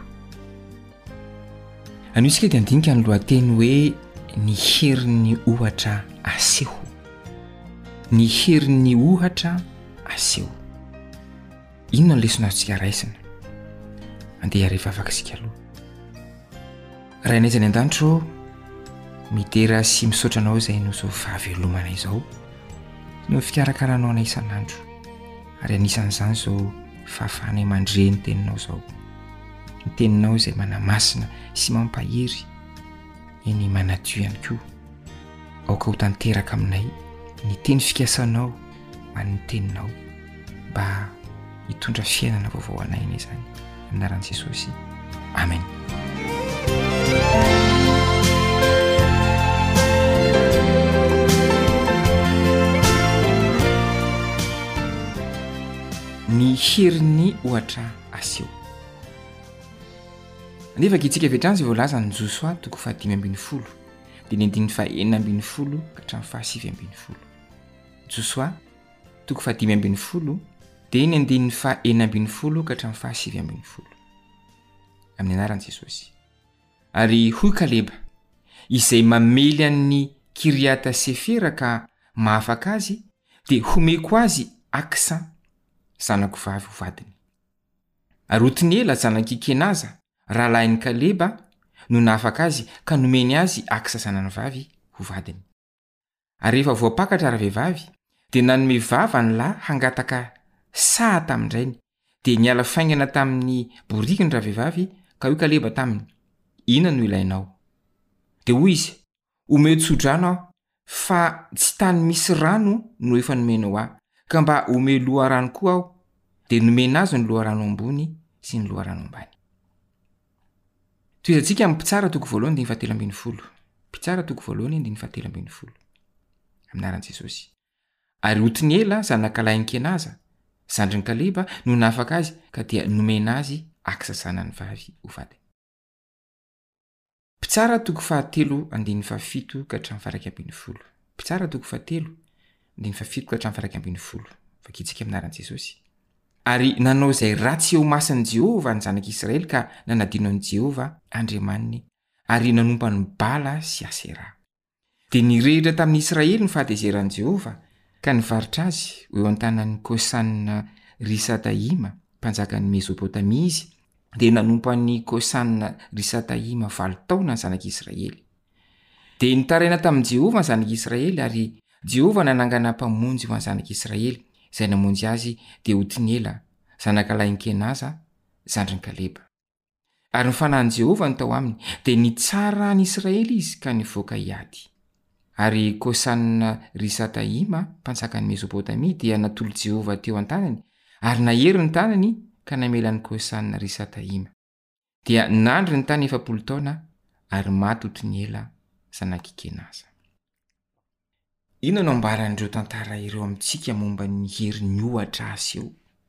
Anio isika dia andinika ny lohateny hoe ny herin'ny ohatra aseho. Ny herin'ny ohatra aseho. Inona no lesonatsika raisina? Andeha rehefa afaka isika aloha. Raha inaizany an-danitro mitera sy misaotra anao izay nosao fahavelomana izao no fikarakaranao anay isan'andro, ary anisan'izany izao fahafahana mandre ny teninao izao, ny teninao izay manamasina sy mampahery, eny manadio ihany koa. Aoka ho tanteraka aminay ny teny fikasanao man'ny teninao mba hitondra fiainana vaovao anay izany, amin'ny anaran'i Jesosy. Amen. Ny herin'ny ohatra aseho. Nefa kitsika vetrany izay voalaza ny Josoa toko 5:10 dia ny 9:40 ka hatramin'ny 7:20. Josoa toko 5:10 dia ny 9:40 ka hatramin'ny 7:20. Amin'ny anaran'i Jesosy. Ary hoy Kaleba izay mamely an'ny Kiriata Sefera ka mahafaka azy dia homeko azy Aksa zanako vavy ho vadiny. Ary Otiniela zanaky Kenaza rahalahin'ny Kaleba no nahafaka azy ka nomeny azy Aksa zanany vavy ho vadiny. Ary rehefa voapakatra ravehivavy dia nanome vavany lahy hangataka saha tamin'indrainy dia niala faingana tamin'ny boriky ny ravehivavy ka io Kaleba taminy, inona no ilainao? Dia hoy izy, omeo tsodrano aho fa tsy tany misy rano no efa nomenao aho, ka mba omeo loharano koa aho. Dia nomena azy ny loharano ambony sy ny loharano ambany. Toerantsika amin'ny Mpitsara toko voalohany dia 7:70. Mpitsara toko voalohany dia 7:70. Aminaran'i Jesosy. Ary Otiniela zanakalahin'ny Kenaza zandrin'ny Kaleba no nahafaka azy ka dia nomena azy Aksa zanany vavy ho vadiny. Mpitsara toko 7:7 ka hatramin'ny 8:10. Mpitsara toko 7:7 ka hatramin'ny 8:10. Vakitsika aminaran'i Jesosy. Ary nanao izay ratsy eo masin'i Jehova ny zanak'Israely ka nanadino an'i Jehova Andriamaniny ary nanompany Bala sy Asera. Dia nirehitra tamin'ny Israely ny fahatezeran'i Jehova ka nivaritra azy eo an-tanan'ny Kosanina Risataima mpanjakan'ny Mesopotamia izy. Dia nanompany Kosanina Risataima 7 taona ny zanak'Israely. Dia nitaraina tamin'i Jehova ny zanak'Israely ary Jehova nanangana mpamonjy ho any zanak'Israely izay namonjy azy dia Otiniela zanakalahin'ny Kenaza zandrin'ny Kaleba. Ary ny fanahin'i Jehova no tao aminy dia nitsara ny Israely izy ka nivoaka hiady. Ary Kosanina Risataima mpanjakan'ny Mesopotamia dia natolo Jehova teo an-tanany ary nahery ny tanany ka namelany Kosanina Risataima. Dia nandry ny tany 7 taona ary maty Otiniela zanaky Kenaza. Ino no ambaran'ireo tantara ireo amintsika momba ny herin'ny ohatra aseho?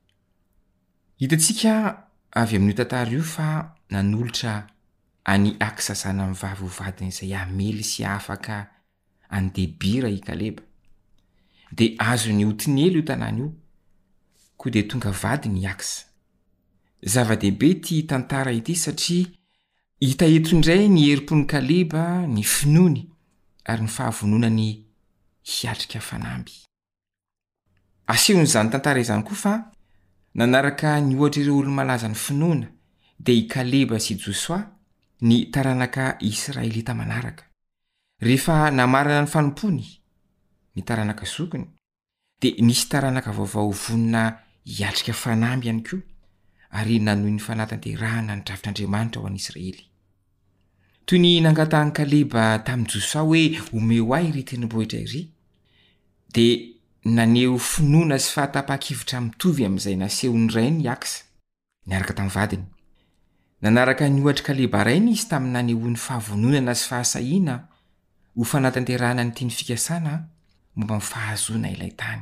Hitantsika avy amin'io tantara io fa nanolotra any Aksa zanany vavy ho vadiny izay amely sy afaka andebira i Kaleba. Dia azony Otiniela io tanàna io koa dia tonga vadiny i Aksa. Zava-dehibe ity tantara ity satria hita eto indray ny herim-pon'ny Kaleba, ny finoany ary ny fahavononany hiatrika fanamby. Asehon'izany tantara izany koa fa nanaraka ny ohatra ireo olo-malaza ny finoana dia i Kaleba sy Josoa ny taranaka Israelita manaraka. Rehefa namarana ny fanompony ny taranaka zokiny dia nisy taranaka vaovao vonina hiatrika fanamby ihany koa ary nanohy ny fanatanterahana ny drafitr'Andriamanitra ho an'i Israely. Toy ny nangatahany Kaleba tamin'i Josoa hoe omeo ahy iry tendrombohitra iry, dia naneho finoana sy fahatapa-kevitra mitovy amin'izay nasehony rainy i Aksa niaraka tamin'ny vadiny. Nanaraka ny ohatra Kaleba rainy izy tamin'ny nanehoany fahavononana sy fahasahiana ho fanatanterahana ny tiany fikasana momba ny fahazoana ilay tany.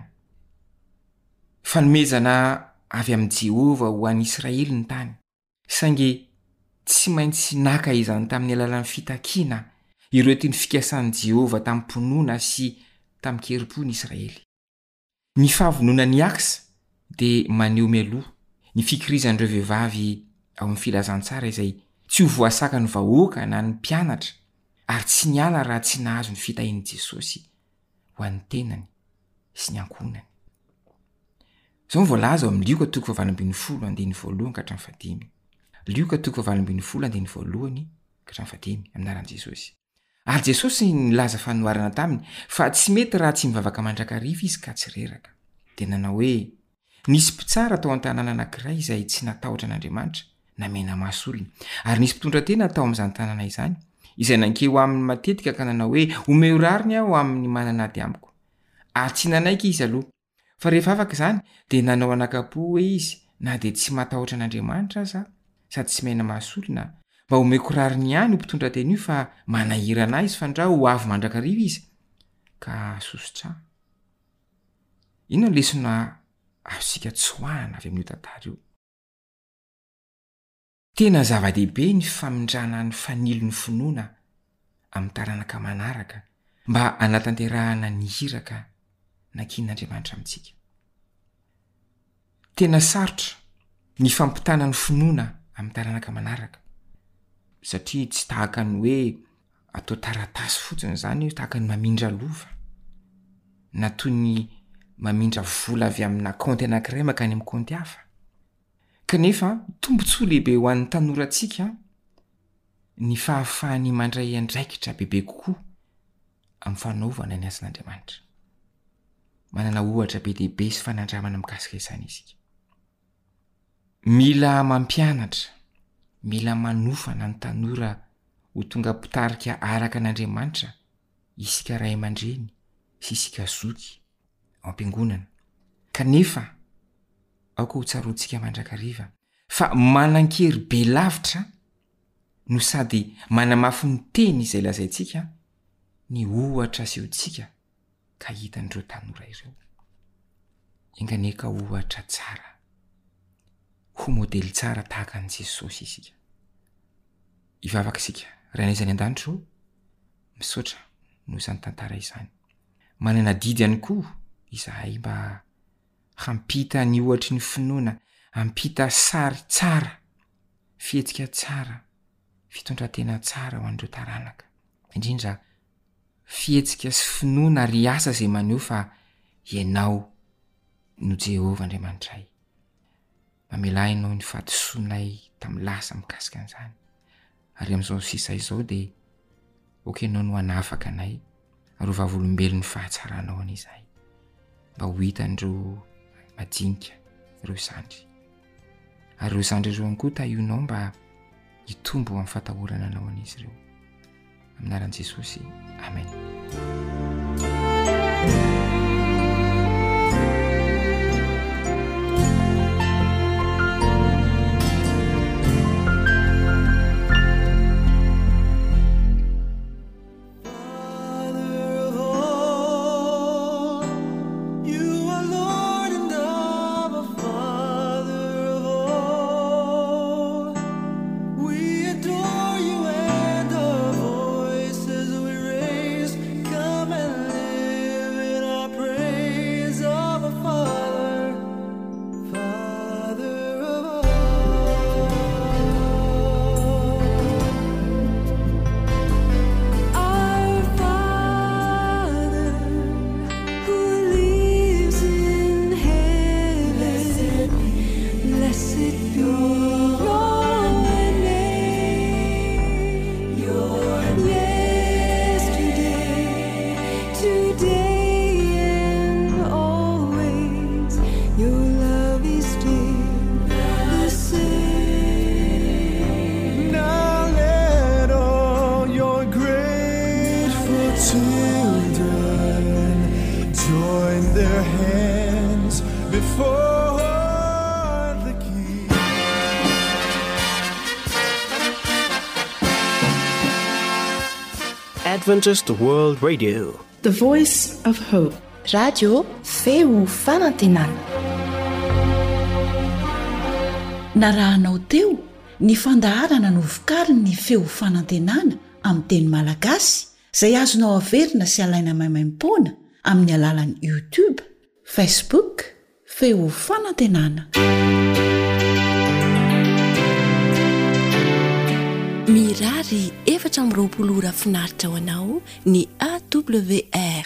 Fanomezana avy amin'i Jehova ho an'i Israely ny tany, saingy tsy maintsy naka izany tamin'ny alalan'ny fitakiana ireo tiany fikasan'i Jehova tamin'ny mponona sy tamin'ny keri-pony Israely. Ny fahavononan'i Aksa dia maneho mialoha ny fikirizan'ireo vehivavy ao amin'ny filazantsara izay tsy ho voasaka ny vahoaka na ny mpianatra ary tsy niala raha tsy nahazo ny fitahian'i Jesosy ho an'ny tenany sy ny ankonany. Izao voalaza ao amin'ny Lioka 7:1-5. Lioka 7:1-5 aminaran'i Jesosy. Ary Jesosy nilaza fanoharana taminy fa tsy mety raha tsy mivavaka mandrakariva izy ka tsy reraka. Dia nanao hoe nisy mpitsara tao an-tanàna anankiray izay tsy natahotra an'Andriamanitra namena maso olona. Ary nisy mpitondra tena tao amin'izany tanàna izany izay nankeo aminy matetika ka nanao hoe omeo rariny aho amin'ny mananady amiko. Ary tsy nanaiky izy aloha. Fa rehefa afaka izany dia nanao anakapo hoe izy na dia tsy matahotra an'Andriamanitra aza sady tsy mena maso olona mba omeko rariny ihany ho mpitondra teny io fa manahirana izy fa ndra ho avy mandrakariva izy ka sosotra. Ino no lesona azontsika tsoahana avy amin'io tantara io? Tena zava-dehibe ny famindrana ny fanilo ny finoana amin'ny taranaka manaraka mba hanatanterahana ny hiraka nankin'Andriamanitra amintsika. Tena sarotra ny fampitana ny finoana amin'ny taranaka manaraka satria tsy tahaka ny hoe atao taratasy fotsiny zany tahaka ny mamindra lova na toy ny mamindra vola avy amina kaonty anankiray makany amin'ny kaonty hafa. Kanefa tombontsoa lehibe ho an'ny tanorantsika ny fahafahany mandray andraikitra bebe kokoa amin'ny fanaovana ny asan'Andriamanitra. Manana ohatra be dehibe sy fanandramana mikasika izany isika. Mila mampianatra, mila manofana ny tanora ho tonga mpitarika araka an'Andriamanitra isika ray aman-dreny sy isika zoky ao am-piangonana. Kanefa aoka ho tsaroantsika mandrakariva fa manan-kery be lavitra no sady manamafy ny teny izay lazaintsika ny ohatra asehontsika ka hitan'ireo tanora ireo. Enganeka ohatra tsara, ho modely tsara tahaka an'i Jesosy isika. Ivavaka isika, rain'aizany an-danitro, misaotra no izany tantara izany. Manana didy ihany koa izahay mba hampita ny ohatra ny finoana, hampita sary tsara, fihetsika tsara, fitondrantena tsara ho an'ireo taranaka. Indrindra fihetsika sy finoana ary asa izay maneho fa ianao no Jehovah Andriamanitray. Mamela ianao ny fahadisoanay tamin'ny lasa mikasika an'izany. Ary amin'izao sisa izao dia ianao no hanafaka anay ary ho vavolombelon'ny fahatsaranao an'izahay. Mba ho hitan'ireo madinika, ireo zandry. Ary ireo zandry ireo koa taionao mba hitombo amin'ny fatahorana anao an'izy ireo. Amin'ny anaran'i Jesosy. Amen. Adventist World Radio, The Voice of Hope. Radio feo fanantenana. Narahanao teo ny fandaharana no vokariny ny feo fanantenana amin'ny teny malagasy izay azonao averina sy alaina maimaim-poana amin'ny alalan'ny YouTube, Facebook, feo fanantenana. Mirary 720 ora finaritra ho anao ny AWR